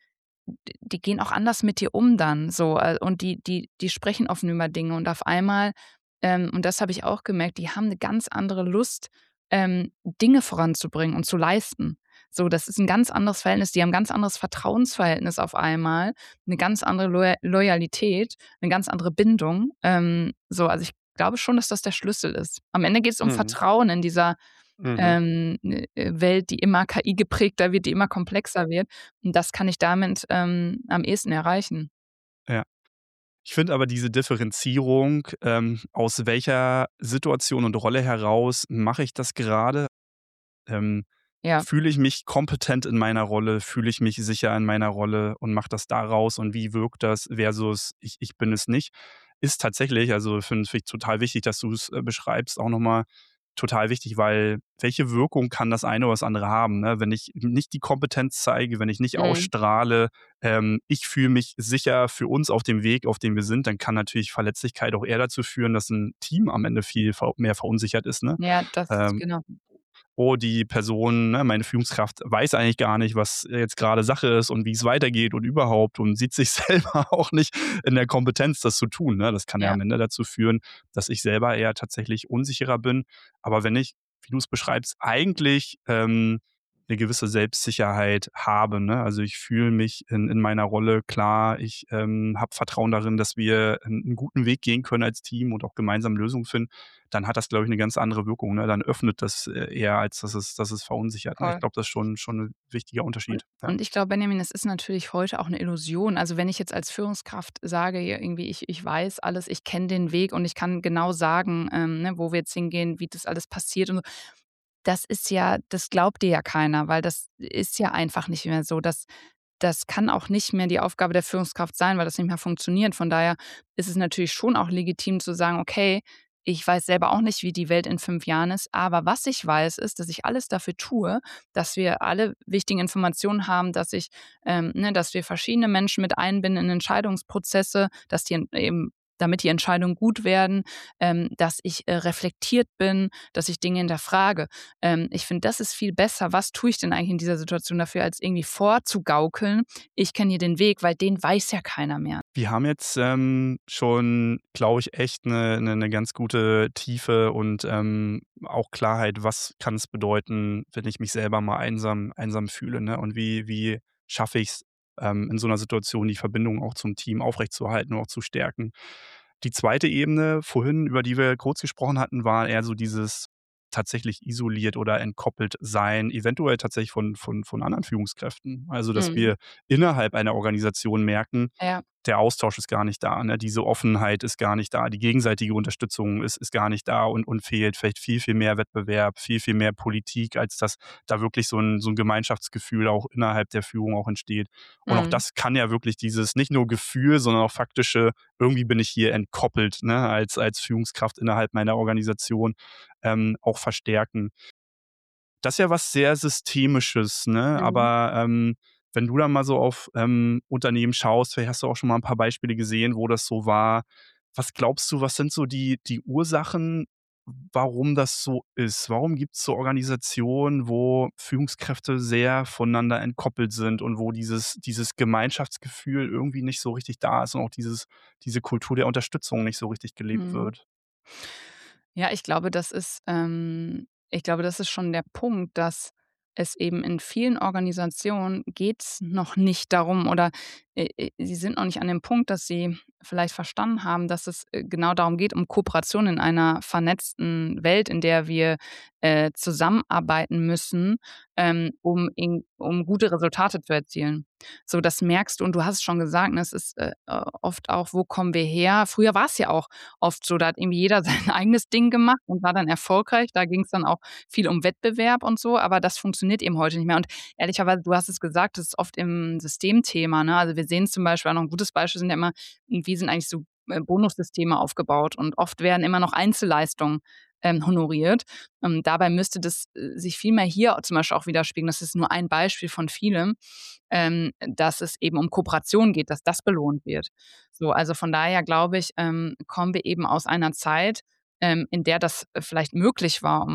S1: die gehen auch anders mit dir um dann so, und die sprechen offen über Dinge und auf einmal und das habe ich auch gemerkt, die haben 'ne ganz andere Lust, Dinge voranzubringen und zu leisten. So, das ist 'n ganz anderes Verhältnis. Die haben 'n ganz anderes Vertrauensverhältnis auf einmal, 'ne ganz andere Loyalität, 'ne ganz andere Bindung. So, also, ich glaube schon, dass das der Schlüssel ist. Am Ende geht's um
S2: Mhm.
S1: Vertrauen in dieser
S2: Mhm.
S1: Welt, die immer KI geprägter wird, die immer komplexer wird. Und das kann ich damit, am ehesten erreichen.
S2: Ja. Ich finde aber diese Differenzierung, aus welcher Situation und Rolle heraus mache ich das grade? Ähm,
S1: Ja,
S2: Fühle ich mich kompetent in meiner Rolle? Fühle ich mich sicher in meiner Rolle und mache das daraus und wie wirkt das versus ich bin es nicht? Ist tatsächlich, also finde ich total wichtig, dass du es beschreibst, auch nochmal total wichtig, weil welche Wirkung kann das eine oder das andere haben, ne? Wenn ich nicht die Kompetenz zeige, wenn ich nicht
S1: mhm.
S2: ausstrahle, ich fühle mich sicher für uns auf dem Weg, auf dem wir sind, dann kann natürlich Verletzlichkeit auch eher dazu führen, dass ein Team am Ende viel mehr verunsichert ist, ne?
S1: Ja, das
S2: Ähm,
S1: genau.
S2: oh, die Person, ne, meine Führungskraft weiß eigentlich gar nicht, was jetzt gerade Sache ist und wie es weitergeht und überhaupt und sieht sich selber auch nicht in der Kompetenz, das zu tun, ne? Das kann ja
S1: Ja,
S2: am Ende dazu führen, dass ich selber eher tatsächlich unsicherer bin. Aber wenn ich, wie du es beschreibst, eigentlich, 'ne gewisse Selbstsicherheit habe, ne? Also, ich fühle mich in meiner Rolle klar. Ich, habe Vertrauen darin, dass wir 'n guten Weg gehen können als Team und auch gemeinsam Lösungen finden, dann hat das, glaube ich, eine ganz andere Wirkung, ne? Dann öffnet das, eher, als dass es verunsichert, ne? Ich
S1: voll.
S2: glaube, das ist schon 'n wichtiger
S1: Und
S2: Unterschied, ja.
S1: und ich glaube, Benjamin, es ist natürlich heute auch 'ne Illusion. Also, wenn ich jetzt als Führungskraft sage, ja, irgendwie, ich weiß alles, ich kenne den Weg und ich kann genau sagen, ne, wo wir jetzt hingehen, wie das alles passiert und so. Das glaubt dir ja keiner, weil das ist ja einfach nicht mehr so. Das kann auch nicht mehr die Aufgabe der Führungskraft sein, weil das nicht mehr funktioniert. Von daher ist es natürlich schon auch legitim zu sagen: „Okay, ich weiß selber auch nicht, wie die Welt in 5 Jahren ist, aber was ich weiß, ist, dass ich alles dafür tue, dass wir alle wichtigen Informationen haben, dass wir verschiedene Menschen mit einbinden in Entscheidungsprozesse, dass die eben damit die Entscheidungen gut werden, dass ich, reflektiert bin, dass ich Dinge hinterfrage. Ich finde, das ist viel besser. Was tue ich denn eigentlich in dieser Situation dafür, als irgendwie vorzugaukeln, ich kenne hier den Weg, weil den weiß ja keiner mehr.
S2: Wir haben jetzt, schon, glaube ich, echt eine ganz gute Tiefe und, auch Klarheit, was kann es bedeuten, wenn ich mich selber mal einsam fühle, ne? Und wie schaffe ich's, in so einer Situation die Verbindung auch zum Team aufrechtzuerhalten und auch zu stärken. Die zweite Ebene vorhin, über die wir kurz gesprochen hatten, war eher so dieses tatsächlich isoliert oder entkoppelt sein, eventuell tatsächlich von anderen Führungskräften. Also, dass
S1: Mhm.
S2: wir innerhalb einer Organisation merken,
S1: Ja.
S2: der Austausch ist gar nicht da, ne? Diese Offenheit ist gar nicht da, die gegenseitige Unterstützung ist gar nicht da und fehlt. Vielleicht viel mehr Wettbewerb, viel mehr Politik, als dass da wirklich so ein Gemeinschaftsgefühl auch innerhalb der Führung auch entsteht. Und auch
S1: Mhm.
S2: das kann ja wirklich dieses nicht nur Gefühl, sondern auch faktische: „Irgendwie bin ich hier entkoppelt, ne, als Führungskraft innerhalb meiner Organisation“, auch verstärken. Das ist ja was sehr Systemisches, ne?
S1: Mhm.
S2: Aber, wenn du dann mal so auf, Unternehmen schaust, vielleicht hast du auch schon mal ein paar Beispiele gesehen, wo das so war. Was glaubst du, was sind so die Ursachen, warum das so ist? Warum gibt's so Organisationen, wo Führungskräfte sehr voneinander entkoppelt sind und wo dieses Gemeinschaftsgefühl irgendwie nicht so richtig da ist und auch diese Kultur der Unterstützung nicht so richtig gelebt
S1: Mhm.
S2: wird?
S1: Ja, ich glaube, das ist schon der Punkt, dass es eben in vielen Organisationen geht's noch nicht darum oder, sie sind noch nicht an dem Punkt, dass sie vielleicht verstanden haben, dass es, genau darum geht, um Kooperation in einer vernetzten Welt, in der wir, zusammenarbeiten müssen, um gute Resultate zu erzielen. So, das merkst du und du hast es schon gesagt, ne, es ist, oft auch: „Wo kommen wir her?“ Früher war es ja auch oft so, da hat irgendwie jeder sein eigenes Ding gemacht und war dann erfolgreich. Da ging's dann auch viel um Wettbewerb und so, aber das funktioniert eben heute nicht mehr. Und ehrlicherweise, du hast es gesagt, das ist oft im Systemthema, ne? Also, wir sehen zum Beispiel auch noch 'n gutes Beispiel sind ja immer, wie sind eigentlich so, Bonussysteme aufgebaut und oft werden immer noch Einzelleistungen, honoriert. Dabei müsste das, sich viel mehr hier zum Beispiel auch widerspiegeln. Das ist nur ein Beispiel von vielem, dass es eben um Kooperation geht, dass das belohnt wird. So, also von daher glaube ich, kommen wir eben aus einer Zeit, in der das, vielleicht möglich war,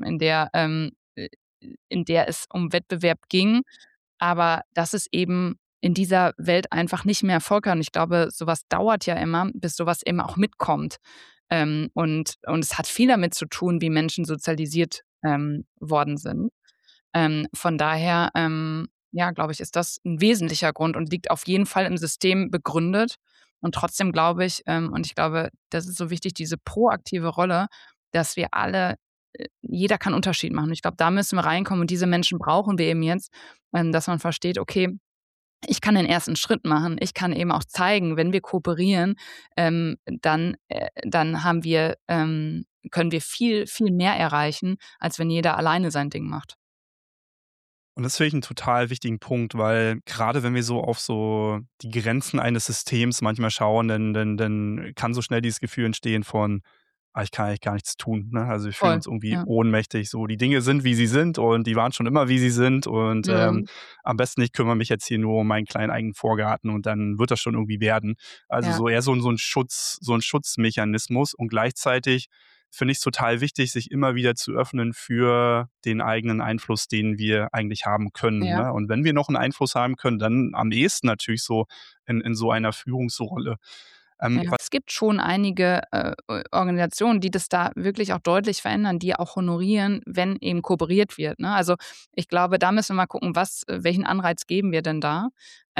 S1: in der es um Wettbewerb ging, aber das ist eben in dieser Welt einfach nicht mehr erfolgreich und ich glaube, so was dauert ja immer, bis so was eben auch mitkommt. Und es hat viel damit zu tun, wie Menschen sozialisiert, worden sind. Von daher, ja, glaube ich, ist das 'n wesentlicher Grund und liegt auf jeden Fall im System begründet. Und trotzdem glaube ich und ich glaube, das ist so wichtig, diese proaktive Rolle, dass wir alle jeder kann Unterschied machen. Ich glaube, da müssen wir reinkommen und diese Menschen brauchen wir eben jetzt, dass man versteht: „Okay, ich kann den ersten Schritt machen. Ich kann eben auch zeigen, wenn wir kooperieren, dann können wir viel, viel mehr erreichen, als wenn jeder alleine sein Ding macht.“
S2: Und das finde ich 'n total wichtigen Punkt, weil grade wenn wir so auf so die Grenzen eines Systems manchmal schauen, dann kann so schnell dieses Gefühl entstehen von: „Ah, ich kann eigentlich gar nichts tun“, ne? Also, wir fühlen
S1: Voll,
S2: uns irgendwie
S1: ja.
S2: ohnmächtig, so die Dinge sind, wie sie sind und die waren schon immer, wie sie sind und,
S1: Mhm.
S2: am besten ich kümmere mich jetzt hier nur um meinen kleinen eigenen Vorgarten und dann wird das schon irgendwie werden. Also,
S1: Ja,
S2: so eher so 'n Schutzmechanismus und gleichzeitig finde ich's total wichtig, sich immer wieder zu öffnen für den eigenen Einfluss, den wir eigentlich haben können,
S1: ja.
S2: ne? Und wenn wir noch 'n Einfluss haben können, dann am ehesten natürlich so in so einer Führungsrolle.
S1: Ja, es gibt schon einige, Organisationen, die das da wirklich auch deutlich verändern, die auch honorieren, wenn eben kooperiert wird, ne? Also, ich glaube, da müssen wir mal gucken, welchen Anreiz geben wir denn da?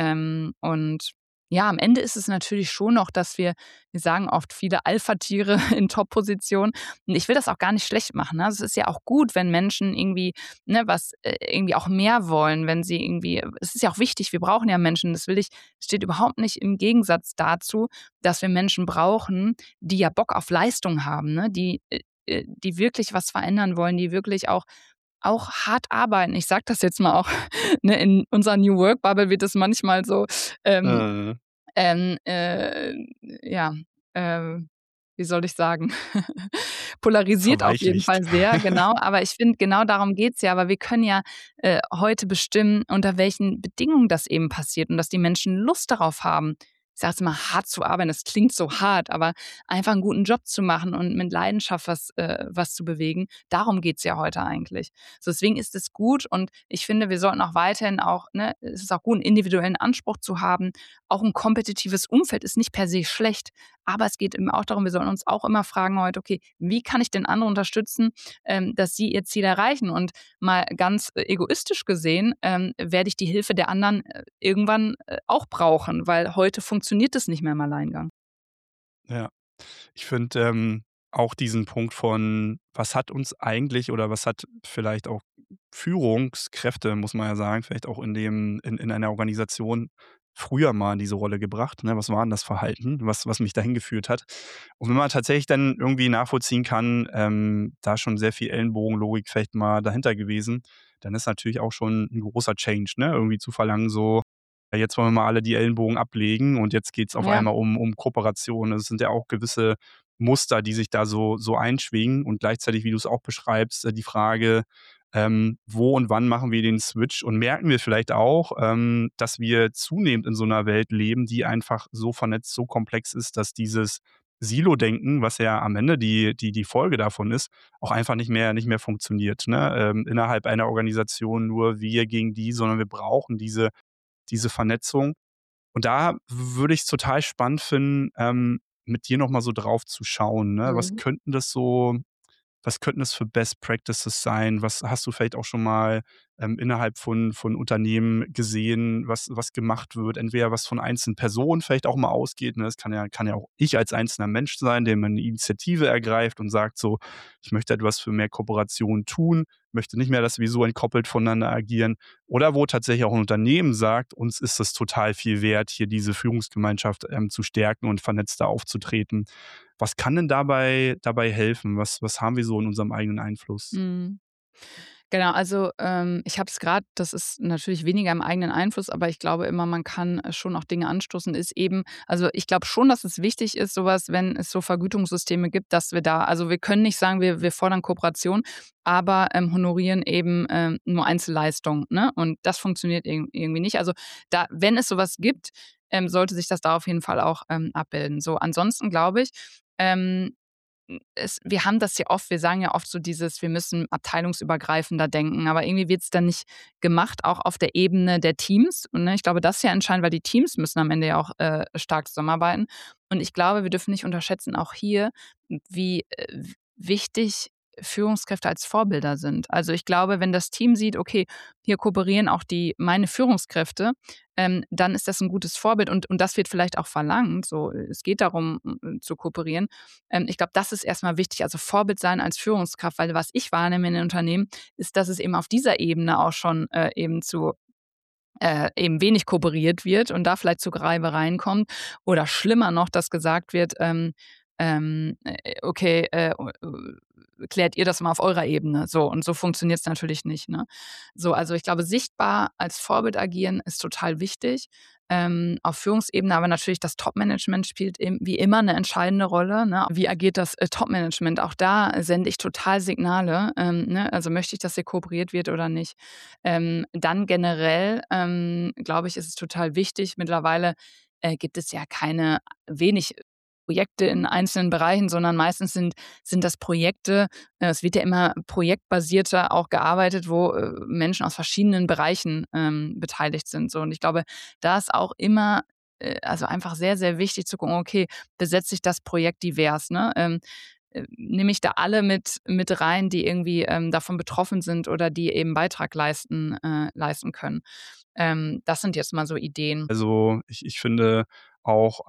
S1: Und ja, am Ende ist es natürlich schon noch, dass wir sagen oft viele Alpha-Tiere in Top-Positionen und ich will das auch gar nicht schlecht machen, ne? Also, es ist ja auch gut, wenn Menschen irgendwie, ne, irgendwie auch mehr wollen, wenn sie irgendwie es ist ja auch wichtig, wir brauchen ja Menschen, steht überhaupt nicht im Gegensatz dazu, dass wir Menschen brauchen, die ja Bock auf Leistung haben, ne? Die wirklich was verändern wollen, die wirklich auch hart arbeiten. Ich sage das jetzt mal auch, ne, in unserer New Work Bubble wird das manchmal so, ähm,
S2: äh,
S1: ähm, äh, ja, äh, wie soll ich sagen, polarisiert auf jeden
S2: verweichlicht.
S1: Fall sehr, genau. Aber ich finde, genau darum geht's ja. Aber wir können ja, heute bestimmen, unter welchen Bedingungen das eben passiert und dass die Menschen Lust darauf haben, ich sage jetzt mal, hart zu arbeiten. Das klingt so hart, aber einfach 'n guten Job zu machen und mit Leidenschaft was zu bewegen. Darum geht's ja heute eigentlich. So, deswegen ist es gut und ich finde, wir sollten auch weiterhin auch ne, es ist auch gut, 'n individuellen Anspruch zu haben. Auch 'n kompetitives Umfeld ist nicht per se schlecht, aber es geht eben auch darum, wir sollten uns auch immer fragen heute: „Okay, wie kann ich denn andere unterstützen, dass sie ihr Ziel erreichen?“ Und mal ganz, egoistisch gesehen, werde ich die Hilfe der anderen, irgendwann, auch brauchen, weil heute funktioniert es nicht mehr im Alleingang.
S2: Ja. Ich finde, auch diesen Punkt von, was hat uns eigentlich oder was hat vielleicht auch Führungskräfte, muss man ja sagen, vielleicht auch in einer Organisation früher mal in diese Rolle gebracht, ne? Was war 'n das Verhalten, was mich dahin geführt hat? Und wenn man tatsächlich dann irgendwie nachvollziehen kann, da ist schon sehr viel Ellenbogenlogik vielleicht mal dahinter gewesen, dann ist natürlich auch schon 'n großer Change, ne? Irgendwie zu verlangen so: „Ja, jetzt wollen wir mal alle die Ellenbogen ablegen und jetzt geht's auf
S1: Ja,
S2: einmal um Kooperation.“ Es sind ja auch gewisse Muster, die sich da so einschwingen und gleichzeitig, wie du es auch beschreibst, die Frage, Wo und wann machen wir den Switch und merken wir vielleicht auch, dass wir zunehmend in so einer Welt leben, die einfach so vernetzt, so komplex ist, dass dieses Silo-Denken, was ja am Ende die Folge davon ist, auch einfach nicht mehr funktioniert, ne? Innerhalb einer Organisation nur wir gegen die, sondern wir brauchen diese Vernetzung. Und da würde ich's total spannend finden, mit dir noch mal so drauf zu schauen, ne?
S1: Mhm.
S2: Was könnten das für Best Practices sein? Was hast du vielleicht auch schon mal, innerhalb von Unternehmen gesehen, was gemacht wird? Entweder was von einzelnen Personen vielleicht auch mal ausgeht, ne? Das kann ja auch ich als einzelner Mensch sein, der mal 'ne Initiative ergreift und sagt so: „Ich möchte etwas für mehr Kooperation tun, möchte nicht mehr, dass wir so entkoppelt voneinander agieren.“ Oder wo tatsächlich auch ein Unternehmen sagt: „Uns ist es total viel wert, hier diese Führungsgemeinschaft, zu stärken und vernetzter aufzutreten.“ Was kann denn dabei helfen? Was haben wir so in unserem eigenen Einfluss?
S1: Mhm. Genau, also, ich habe es gerade, das ist natürlich weniger im eigenen Einfluss, aber ich glaube immer, man kann, schon auch Dinge anstoßen, ist eben, also, ich glaube schon, dass es wichtig ist, sowas, wenn es so Vergütungssysteme gibt, dass wir da, also, wir können nicht sagen, wir fordern Kooperation, aber, honorieren eben, nur Einzelleistungen, ne? Und das funktioniert irgendwie nicht. Also, da, wenn es sowas gibt, sollte sich das da auf jeden Fall auch, abbilden. So, ansonsten glaube ich, ähm wir haben das ja oft, wir sagen ja oft so dieses, wir müssen abteilungsübergreifender denken, aber irgendwie wird es dann nicht gemacht, auch auf der Ebene der Teams. Und, ne, ich glaube, das ist ja entscheidend, weil die Teams müssen am Ende ja auch, stark zusammenarbeiten. Und ich glaube, wir dürfen nicht unterschätzen, auch hier, wie, wichtig Führungskräfte als Vorbilder sind. Also, ich glaube, wenn das Team sieht: „Okay, hier kooperieren auch meine Führungskräfte“, dann ist das ein gutes Vorbild, und das wird vielleicht auch verlangt. So, es geht darum, zu kooperieren. Ich glaube, das ist erstmal wichtig, also Vorbild sein als Führungskraft, weil was ich wahrnehme in den Unternehmen, ist, dass es eben auf dieser Ebene auch schon, eben wenig kooperiert wird und da vielleicht zu Reibereien kommt, oder schlimmer noch, dass gesagt wird, „Okay, klärt ihr das mal auf eurer Ebene“, so, und so funktioniert es natürlich nicht, ne? So, also, ich glaube, sichtbar als Vorbild agieren ist total wichtig, auf Führungsebene, aber natürlich das Top-Management spielt wie immer eine entscheidende Rolle, ne? Wie agiert das, Top-Management? Auch da sende ich total Signale, ne? Also, möchte ich, dass hier kooperiert wird oder nicht? Dann generell, glaube ich, ist es total wichtig. Mittlerweile, gibt es ja wenig Projekte in einzelnen Bereichen, sondern meistens sind das Projekte, es wird ja immer projektbasierter auch gearbeitet, wo, Menschen aus verschiedenen Bereichen, beteiligt sind, so. Und ich glaube, da ist auch immer, also einfach sehr, sehr wichtig zu gucken: „Okay, besetze ich das Projekt divers“, ne? Nehme ich da alle mit rein, die irgendwie, davon betroffen sind oder die eben Beitrag leisten können. Das sind jetzt mal so Ideen.
S2: Also, ich finde auch,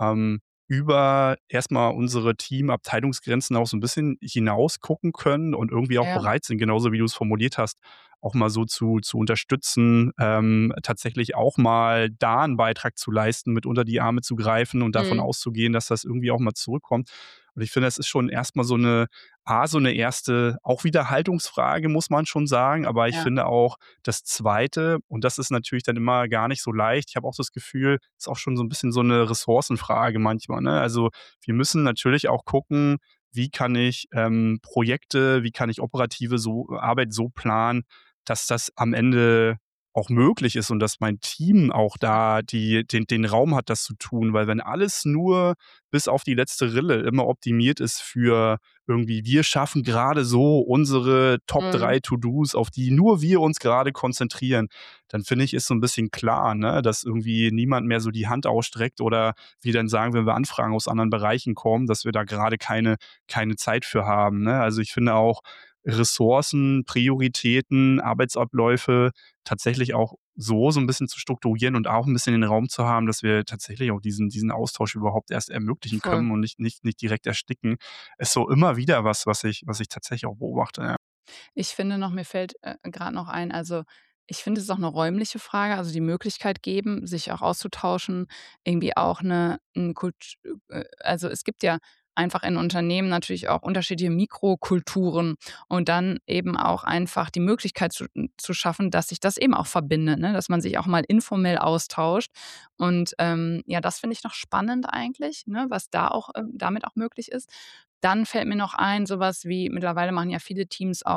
S2: über erstmal unsere Team-Abteilungsgrenzen auch so ein bisschen hinaus gucken können und irgendwie auch
S1: Ja.
S2: bereit sind, genauso wie du es formuliert hast, auch mal so zu unterstützen, tatsächlich auch mal da einen Beitrag zu leisten, mit unter die Arme zu greifen und davon
S1: Mhm.
S2: auszugehen, dass das irgendwie auch mal zurückkommt. Und ich finde, das ist schon erstmal so eine erste, auch wieder Haltungsfrage, muss man schon sagen. Aber ich
S1: Ja.
S2: finde auch das Zweite, und das ist natürlich dann immer gar nicht so leicht, ich habe auch das Gefühl, ist auch schon so ein bisschen so eine Ressourcenfrage manchmal, ne? Also, wir müssen natürlich auch gucken, wie kann ich, Projekte, wie kann ich operative Arbeit so planen, dass das am Ende auch möglich ist und dass mein Team auch da den Raum hat, das zu tun. Weil wenn alles nur bis auf die letzte Rille immer optimiert ist für irgendwie, wir schaffen gerade so unsere Top
S1: Mhm.
S2: 3 To-dos, auf die nur wir uns gerade konzentrieren, dann finde ich, ist so ein bisschen klar, ne, dass irgendwie niemand mehr so die Hand ausstreckt oder wir dann sagen, wenn wir Anfragen aus anderen Bereichen kommen, dass wir da gerade keine Zeit für haben, ne? Also, ich finde auch Ressourcen, Prioritäten, Arbeitsabläufe tatsächlich auch so ein bisschen zu strukturieren und auch ein bisschen den Raum zu haben, dass wir tatsächlich auch diesen Austausch überhaupt erst ermöglichen
S1: Voll.
S2: können und nicht direkt ersticken, ist so immer wieder was ich tatsächlich auch beobachte, ja.
S1: Ich finde noch, mir fällt, grad noch ein, also, ich finde, es ist auch eine räumliche Frage, also, die Möglichkeit geben, sich auch auszutauschen, irgendwie auch 'n also, es gibt ja einfach in Unternehmen natürlich auch unterschiedliche Mikrokulturen, und dann eben auch einfach die Möglichkeit zu schaffen, dass sich das eben auch verbindet, ne? Dass man sich auch mal informell austauscht. Und, ja, das finde ich noch spannend eigentlich, ne, was da auch, damit auch möglich ist. Dann fällt mir noch ein, sowas wie, mittlerweile machen ja viele Teams auch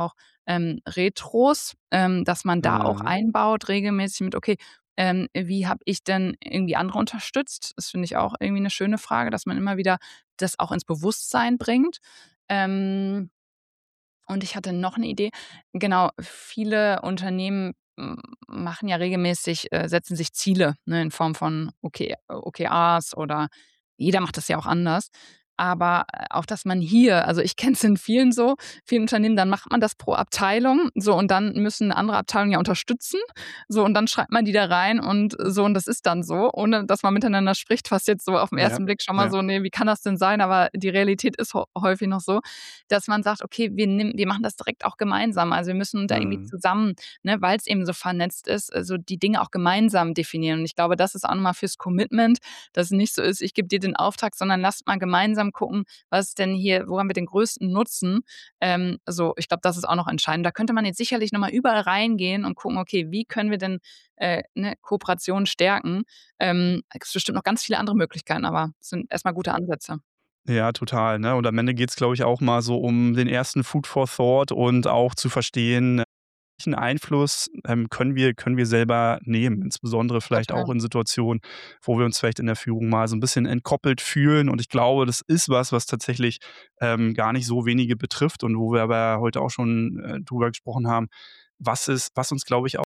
S1: Retros, dass man da auch
S2: Mhm.
S1: einbaut regelmäßig mit, okay, wie habe ich denn irgendwie andere unterstützt? Das finde ich auch irgendwie eine schöne Frage, dass man immer wieder das auch ins Bewusstsein bringt. Ähm, und ich hatte noch eine Idee. Genau, viele Unternehmen machen ja regelmäßig setzen sich Ziele, ne, in Form von OKRs oder jeder macht das ja auch anders. Aber auch, dass man hier also, ich kenne es in vielen Unternehmen, dann macht man das pro Abteilung, so und dann müssen andere Abteilungen ja unterstützen, so und dann schreibt man die da rein und so und das ist dann so, ohne dass man miteinander spricht, was jetzt so auf 'n
S2: Ja,
S1: ersten Blick schon mal
S2: ja.
S1: so: „Ne, wie kann das denn sein?“ Aber die Realität ist häufig noch so, dass man sagt: „Okay, wir machen das direkt auch gemeinsam.“ Also, wir müssen da irgendwie
S2: Mhm.
S1: zusammen, ne, weil's eben so vernetzt ist, so die Dinge auch gemeinsam definieren. Und ich glaube, das ist auch noch mal fürs Commitment, dass es nicht so ist: „Ich gebe dir den Auftrag“, sondern lasst mal gemeinsam gucken, was ist denn hier wo haben wir den größten Nutzen? So, ich glaube, das ist auch noch entscheidend. Da könnte man jetzt sicherlich noch mal überall reingehen und gucken: „Okay, wie können wir denn, ne, Kooperationen stärken?“ Gibt's bestimmt noch ganz viele andere Möglichkeiten, aber es sind erst mal gute Ansätze.
S2: Ja, total, ne? Und am Ende geht's, glaube ich, auch mal so um den ersten Food for Thought und auch zu verstehen, welchen Einfluss, können wir selber nehmen, insbesondere vielleicht auch
S1: Total.
S2: in Situationen, wo wir uns vielleicht in der Führung mal so ein bisschen entkoppelt fühlen. Und ich glaube, das ist was tatsächlich, gar nicht so wenige betrifft und wo wir aber heute auch schon, drüber gesprochen haben, was uns, glaube ich, auch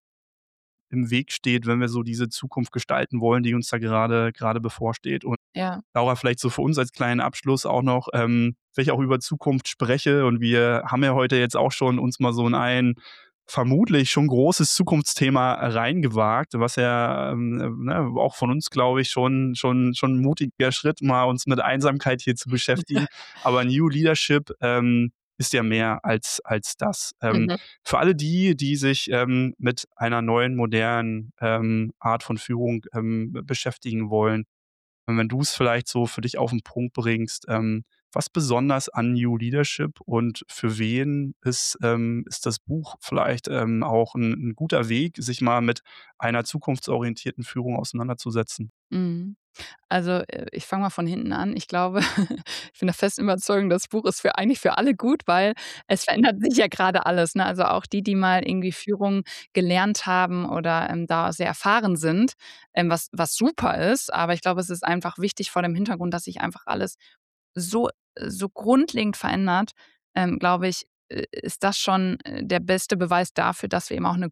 S2: im Weg steht, wenn wir so diese Zukunft gestalten wollen, die uns da gerade bevorsteht. Und
S1: Ja.
S2: Laura, vielleicht so für uns als kleinen Abschluss auch noch, wenn ich auch über Zukunft spreche und wir haben ja heute jetzt auch schon uns mal so in ein vermutlich schon großes Zukunftsthema reingewagt, was ja, ne, auch von uns, glaube ich, schon 'n mutiger Schritt, mal uns mit Einsamkeit hier zu beschäftigen. Aber New Leadership, ist ja mehr als das.
S1: Mhm.
S2: Für alle die sich, mit einer neuen, modernen, Art von Führung, beschäftigen wollen, und wenn du es vielleicht so für dich auf den Punkt bringst, was besonders an New Leadership und für wen ist das Buch vielleicht, auch ein 'n guter Weg, sich mal mit einer zukunftsorientierten Führung auseinanderzusetzen?
S1: Mhm. Also, ich fange mal von hinten an. Ich glaube, ich bin der festen Überzeugung, das Buch ist eigentlich für alle gut, weil es verändert sich ja gerade alles, ne? Also, auch die, die mal irgendwie Führung gelernt haben oder, da sehr erfahren sind, was super ist. Aber ich glaube, es ist einfach wichtig vor dem Hintergrund, dass sich einfach alles so so grundlegend verändert, glaube ich, ist das schon, der beste Beweis dafür, dass wir eben auch 'ne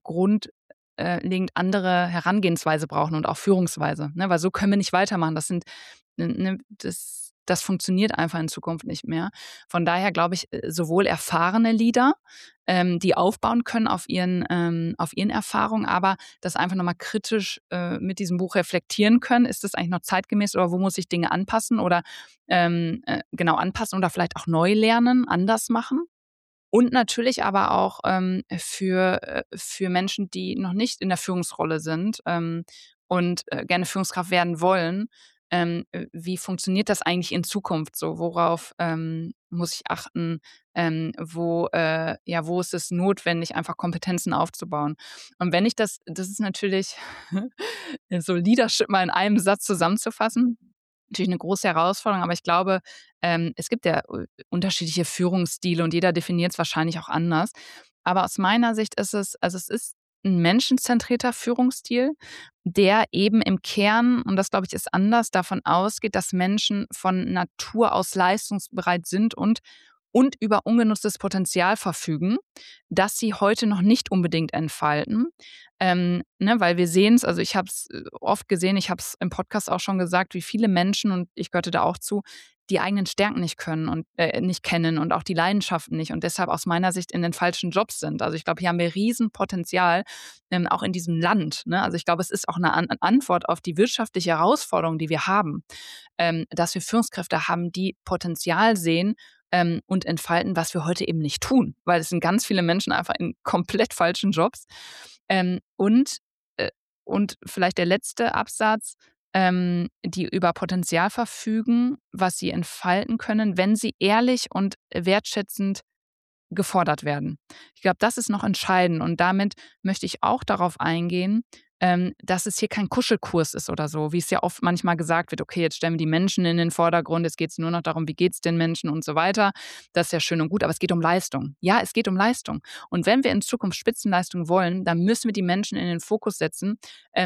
S1: legend andere Herangehensweise brauchen und auch Führungsweise, ne? Weil so können wir nicht weitermachen. Das funktioniert einfach in Zukunft nicht mehr. Von daher glaube ich, sowohl erfahrene Leader, die aufbauen können auf ihren Erfahrungen, aber das einfach noch mal kritisch, mit diesem Buch reflektieren können. Ist das eigentlich noch zeitgemäß oder wo muss ich Dinge anpassen oder, genau anpassen oder vielleicht auch neu lernen, anders machen? Und natürlich aber auch, für Menschen, die noch nicht in der Führungsrolle sind, und, gerne Führungskraft werden wollen. Wie funktioniert das eigentlich in Zukunft so? Worauf, muss ich achten? Wo ist es notwendig, einfach Kompetenzen aufzubauen? Und wenn ich das ist natürlich so Leadership mal in einem Satz zusammenzufassen, natürlich eine große Herausforderung, aber ich glaube, es gibt ja unterschiedliche Führungsstile und jeder definiert es wahrscheinlich auch anders. Aber aus meiner Sicht ist es ist ein menschenzentrierter Führungsstil, der eben im Kern, und das glaube ich, ist anders, davon ausgeht, dass Menschen von Natur aus leistungsbereit sind und über ungenutztes Potenzial verfügen, das sie heute noch nicht unbedingt entfalten. Ne, weil wir sehen es, also ich habe es oft gesehen, ich habe es im Podcast auch schon gesagt, wie viele Menschen, und ich gehörte da auch zu, die eigenen Stärken nicht können und nicht kennen und auch die Leidenschaften nicht und deshalb aus meiner Sicht in den falschen Jobs sind. Also ich glaube, hier haben wir Riesenpotenzial, auch in diesem Land. Ne? Also ich glaube, es ist auch eine Antwort auf die wirtschaftliche Herausforderung, die wir haben, dass wir Führungskräfte haben, die Potenzial sehen und entfalten, was wir heute eben nicht tun, weil es sind ganz viele Menschen einfach in komplett falschen Jobs. Und äh, und vielleicht der letzte Absatz, die über Potenzial verfügen, was sie entfalten können, wenn sie ehrlich und wertschätzend gefordert werden. Ich glaube, das ist noch entscheidend und damit möchte ich auch darauf eingehen, dass es hier kein Kuschelkurs ist oder so, wie es ja oft manchmal gesagt wird, okay, jetzt stellen wir die Menschen in den Vordergrund, jetzt geht es nur noch darum, wie geht es den Menschen und so weiter. Das ist ja schön und gut, aber es geht um Leistung. Ja, es geht um Leistung. Und wenn wir in Zukunft Spitzenleistung wollen, dann müssen wir die Menschen in den Fokus setzen,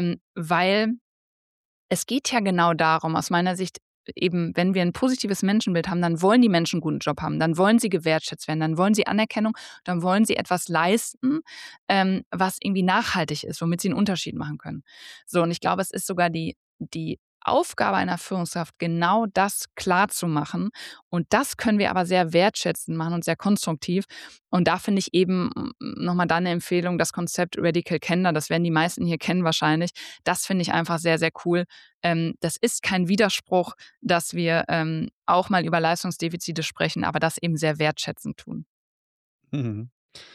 S1: weil es geht ja genau darum, aus meiner Sicht, eben, wenn wir ein positives Menschenbild haben, dann wollen die Menschen einen guten Job haben, dann wollen sie gewertschätzt werden, dann wollen sie Anerkennung, dann wollen sie etwas leisten, was irgendwie nachhaltig ist, womit sie einen Unterschied machen können. So, und ich glaube, es ist sogar die Aufgabe einer Führungskraft, genau das klarzumachen. Und das können wir aber sehr wertschätzend machen und sehr konstruktiv. Und da finde ich eben nochmal da eine Empfehlung, das Konzept Radical Candor, das werden die meisten hier kennen wahrscheinlich. Das finde ich einfach sehr, sehr cool. Das ist kein Widerspruch, dass wir auch mal über Leistungsdefizite sprechen, aber das eben sehr wertschätzend tun.
S2: Mhm.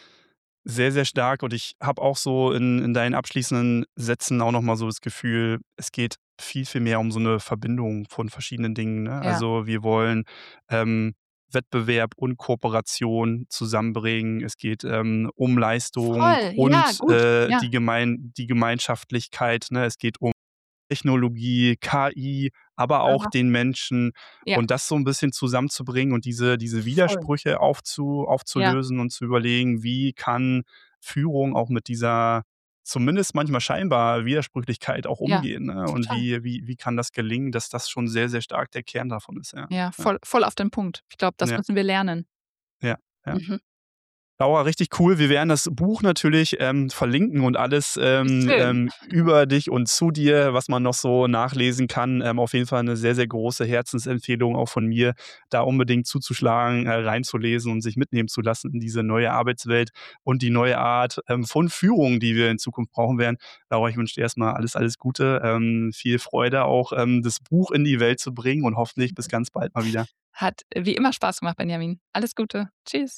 S2: Sehr, sehr stark. Und ich habe auch so in deinen abschließenden Sätzen auch nochmal so das Gefühl, es geht viel, viel mehr um so eine Verbindung von verschiedenen Dingen. Ne?
S1: Ja.
S2: Also wir wollen Wettbewerb und Kooperation zusammenbringen. Es geht um Leistung
S1: Voll, ja,
S2: und
S1: gut. Ja.
S2: die Gemeinschaftlichkeit. Ne? Es geht um Technologie, KI, aber auch
S1: Aha.
S2: den Menschen
S1: Ja,
S2: und das so ein bisschen zusammenzubringen und diese
S1: voll.
S2: Widersprüche
S1: Ja,
S2: aufzulösen und zu überlegen, wie kann Führung auch mit dieser zumindest manchmal scheinbar Widersprüchlichkeit auch
S1: ja,
S2: umgehen, ne? Und
S1: total.
S2: wie kann das gelingen, dass das schon sehr, sehr stark der Kern davon ist, ja.
S1: Ja,
S2: Ja,
S1: voll auf den Punkt. Ich glaube, das
S2: ja,
S1: müssen wir lernen.
S2: ja, ja.
S1: Mhm.
S2: Laura, richtig cool. Wir werden das Buch natürlich verlinken und alles
S1: Schön.
S2: über dich und zu dir, was man noch so nachlesen kann. Auf jeden Fall eine sehr, sehr große Herzensempfehlung auch von mir, da unbedingt zuzuschlagen, reinzulesen und sich mitnehmen zu lassen in diese neue Arbeitswelt und die neue Art von Führung, die wir in Zukunft brauchen werden. Laura, ich wünsche dir erstmal alles, alles Gute, viel Freude auch, das Buch in die Welt zu bringen und hoffentlich bis ganz bald mal wieder.
S1: Hat wie immer Spaß gemacht, Benjamin. Alles Gute. Tschüss.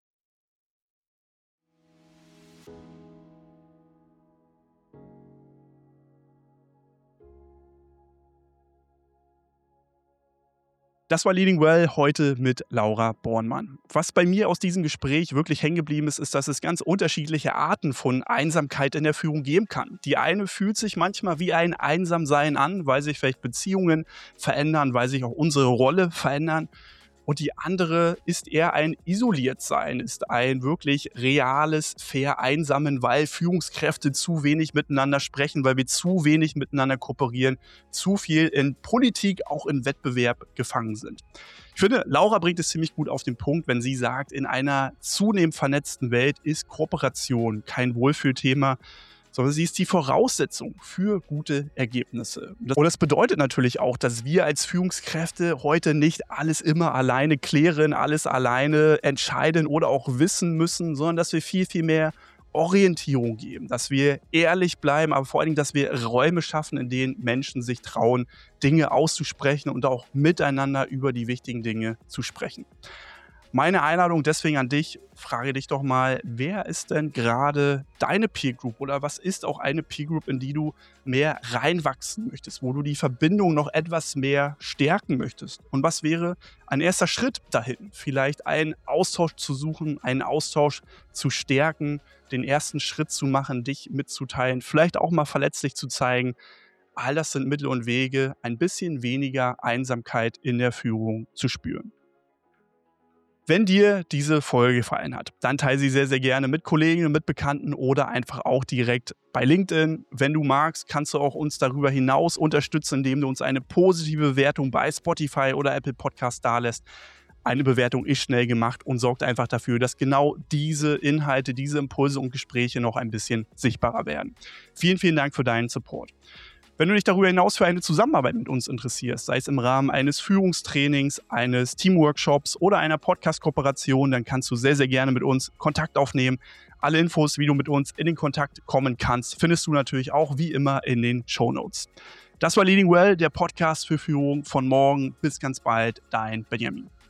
S2: Das war Leading Well heute mit Laura Bornmann. Was bei mir aus diesem Gespräch wirklich hängen geblieben ist, ist, dass es ganz unterschiedliche Arten von Einsamkeit in der Führung geben kann. Die eine fühlt sich manchmal wie ein Einsamsein an, weil sich vielleicht Beziehungen verändern, weil sich auch unsere Rolle verändern. Und die andere ist eher ein Isoliertsein, ist ein wirklich reales Vereinsamen, weil Führungskräfte zu wenig miteinander sprechen, weil wir zu wenig miteinander kooperieren, zu viel in Politik, auch in Wettbewerb gefangen sind. Ich finde, Laura bringt es ziemlich gut auf den Punkt, wenn sie sagt, in einer zunehmend vernetzten Welt ist Kooperation kein Wohlfühlthema, sondern sie ist die Voraussetzung für gute Ergebnisse. Und das bedeutet natürlich auch, dass wir als Führungskräfte heute nicht alles immer alleine klären, alles alleine entscheiden oder auch wissen müssen, sondern dass wir viel, viel mehr Orientierung geben, dass wir ehrlich bleiben, aber vor allen Dingen, dass wir Räume schaffen, in denen Menschen sich trauen, Dinge auszusprechen und auch miteinander über die wichtigen Dinge zu sprechen. Meine Einladung deswegen an dich, frage dich doch mal, wer ist denn gerade deine Peer Group oder was ist auch eine Peer Group, in die du mehr reinwachsen möchtest, wo du die Verbindung noch etwas mehr stärken möchtest? Und was wäre ein erster Schritt dahin? Vielleicht einen Austausch zu suchen, einen Austausch zu stärken, den ersten Schritt zu machen, dich mitzuteilen, vielleicht auch mal verletzlich zu zeigen. All das sind Mittel und Wege, ein bisschen weniger Einsamkeit in der Führung zu spüren. Wenn dir diese Folge gefallen hat, dann teile sie sehr, sehr gerne mit Kollegen und mit Bekannten oder einfach auch direkt bei LinkedIn. Wenn du magst, kannst du auch uns darüber hinaus unterstützen, indem du uns eine positive Bewertung bei Spotify oder Apple Podcast dalässt. Eine Bewertung ist schnell gemacht und sorgt einfach dafür, dass genau diese Inhalte, diese Impulse und Gespräche noch ein bisschen sichtbarer werden. Vielen, vielen Dank für deinen Support. Wenn du dich darüber hinaus für eine Zusammenarbeit mit uns interessierst, sei es im Rahmen eines Führungstrainings, eines Teamworkshops oder einer Podcast-Kooperation, dann kannst du sehr, sehr gerne mit uns Kontakt aufnehmen. Alle Infos, wie du mit uns in den Kontakt kommen kannst, findest du natürlich auch wie immer in den Shownotes. Das war Leading Well, der Podcast für Führung von morgen. Bis ganz bald, dein Benjamin.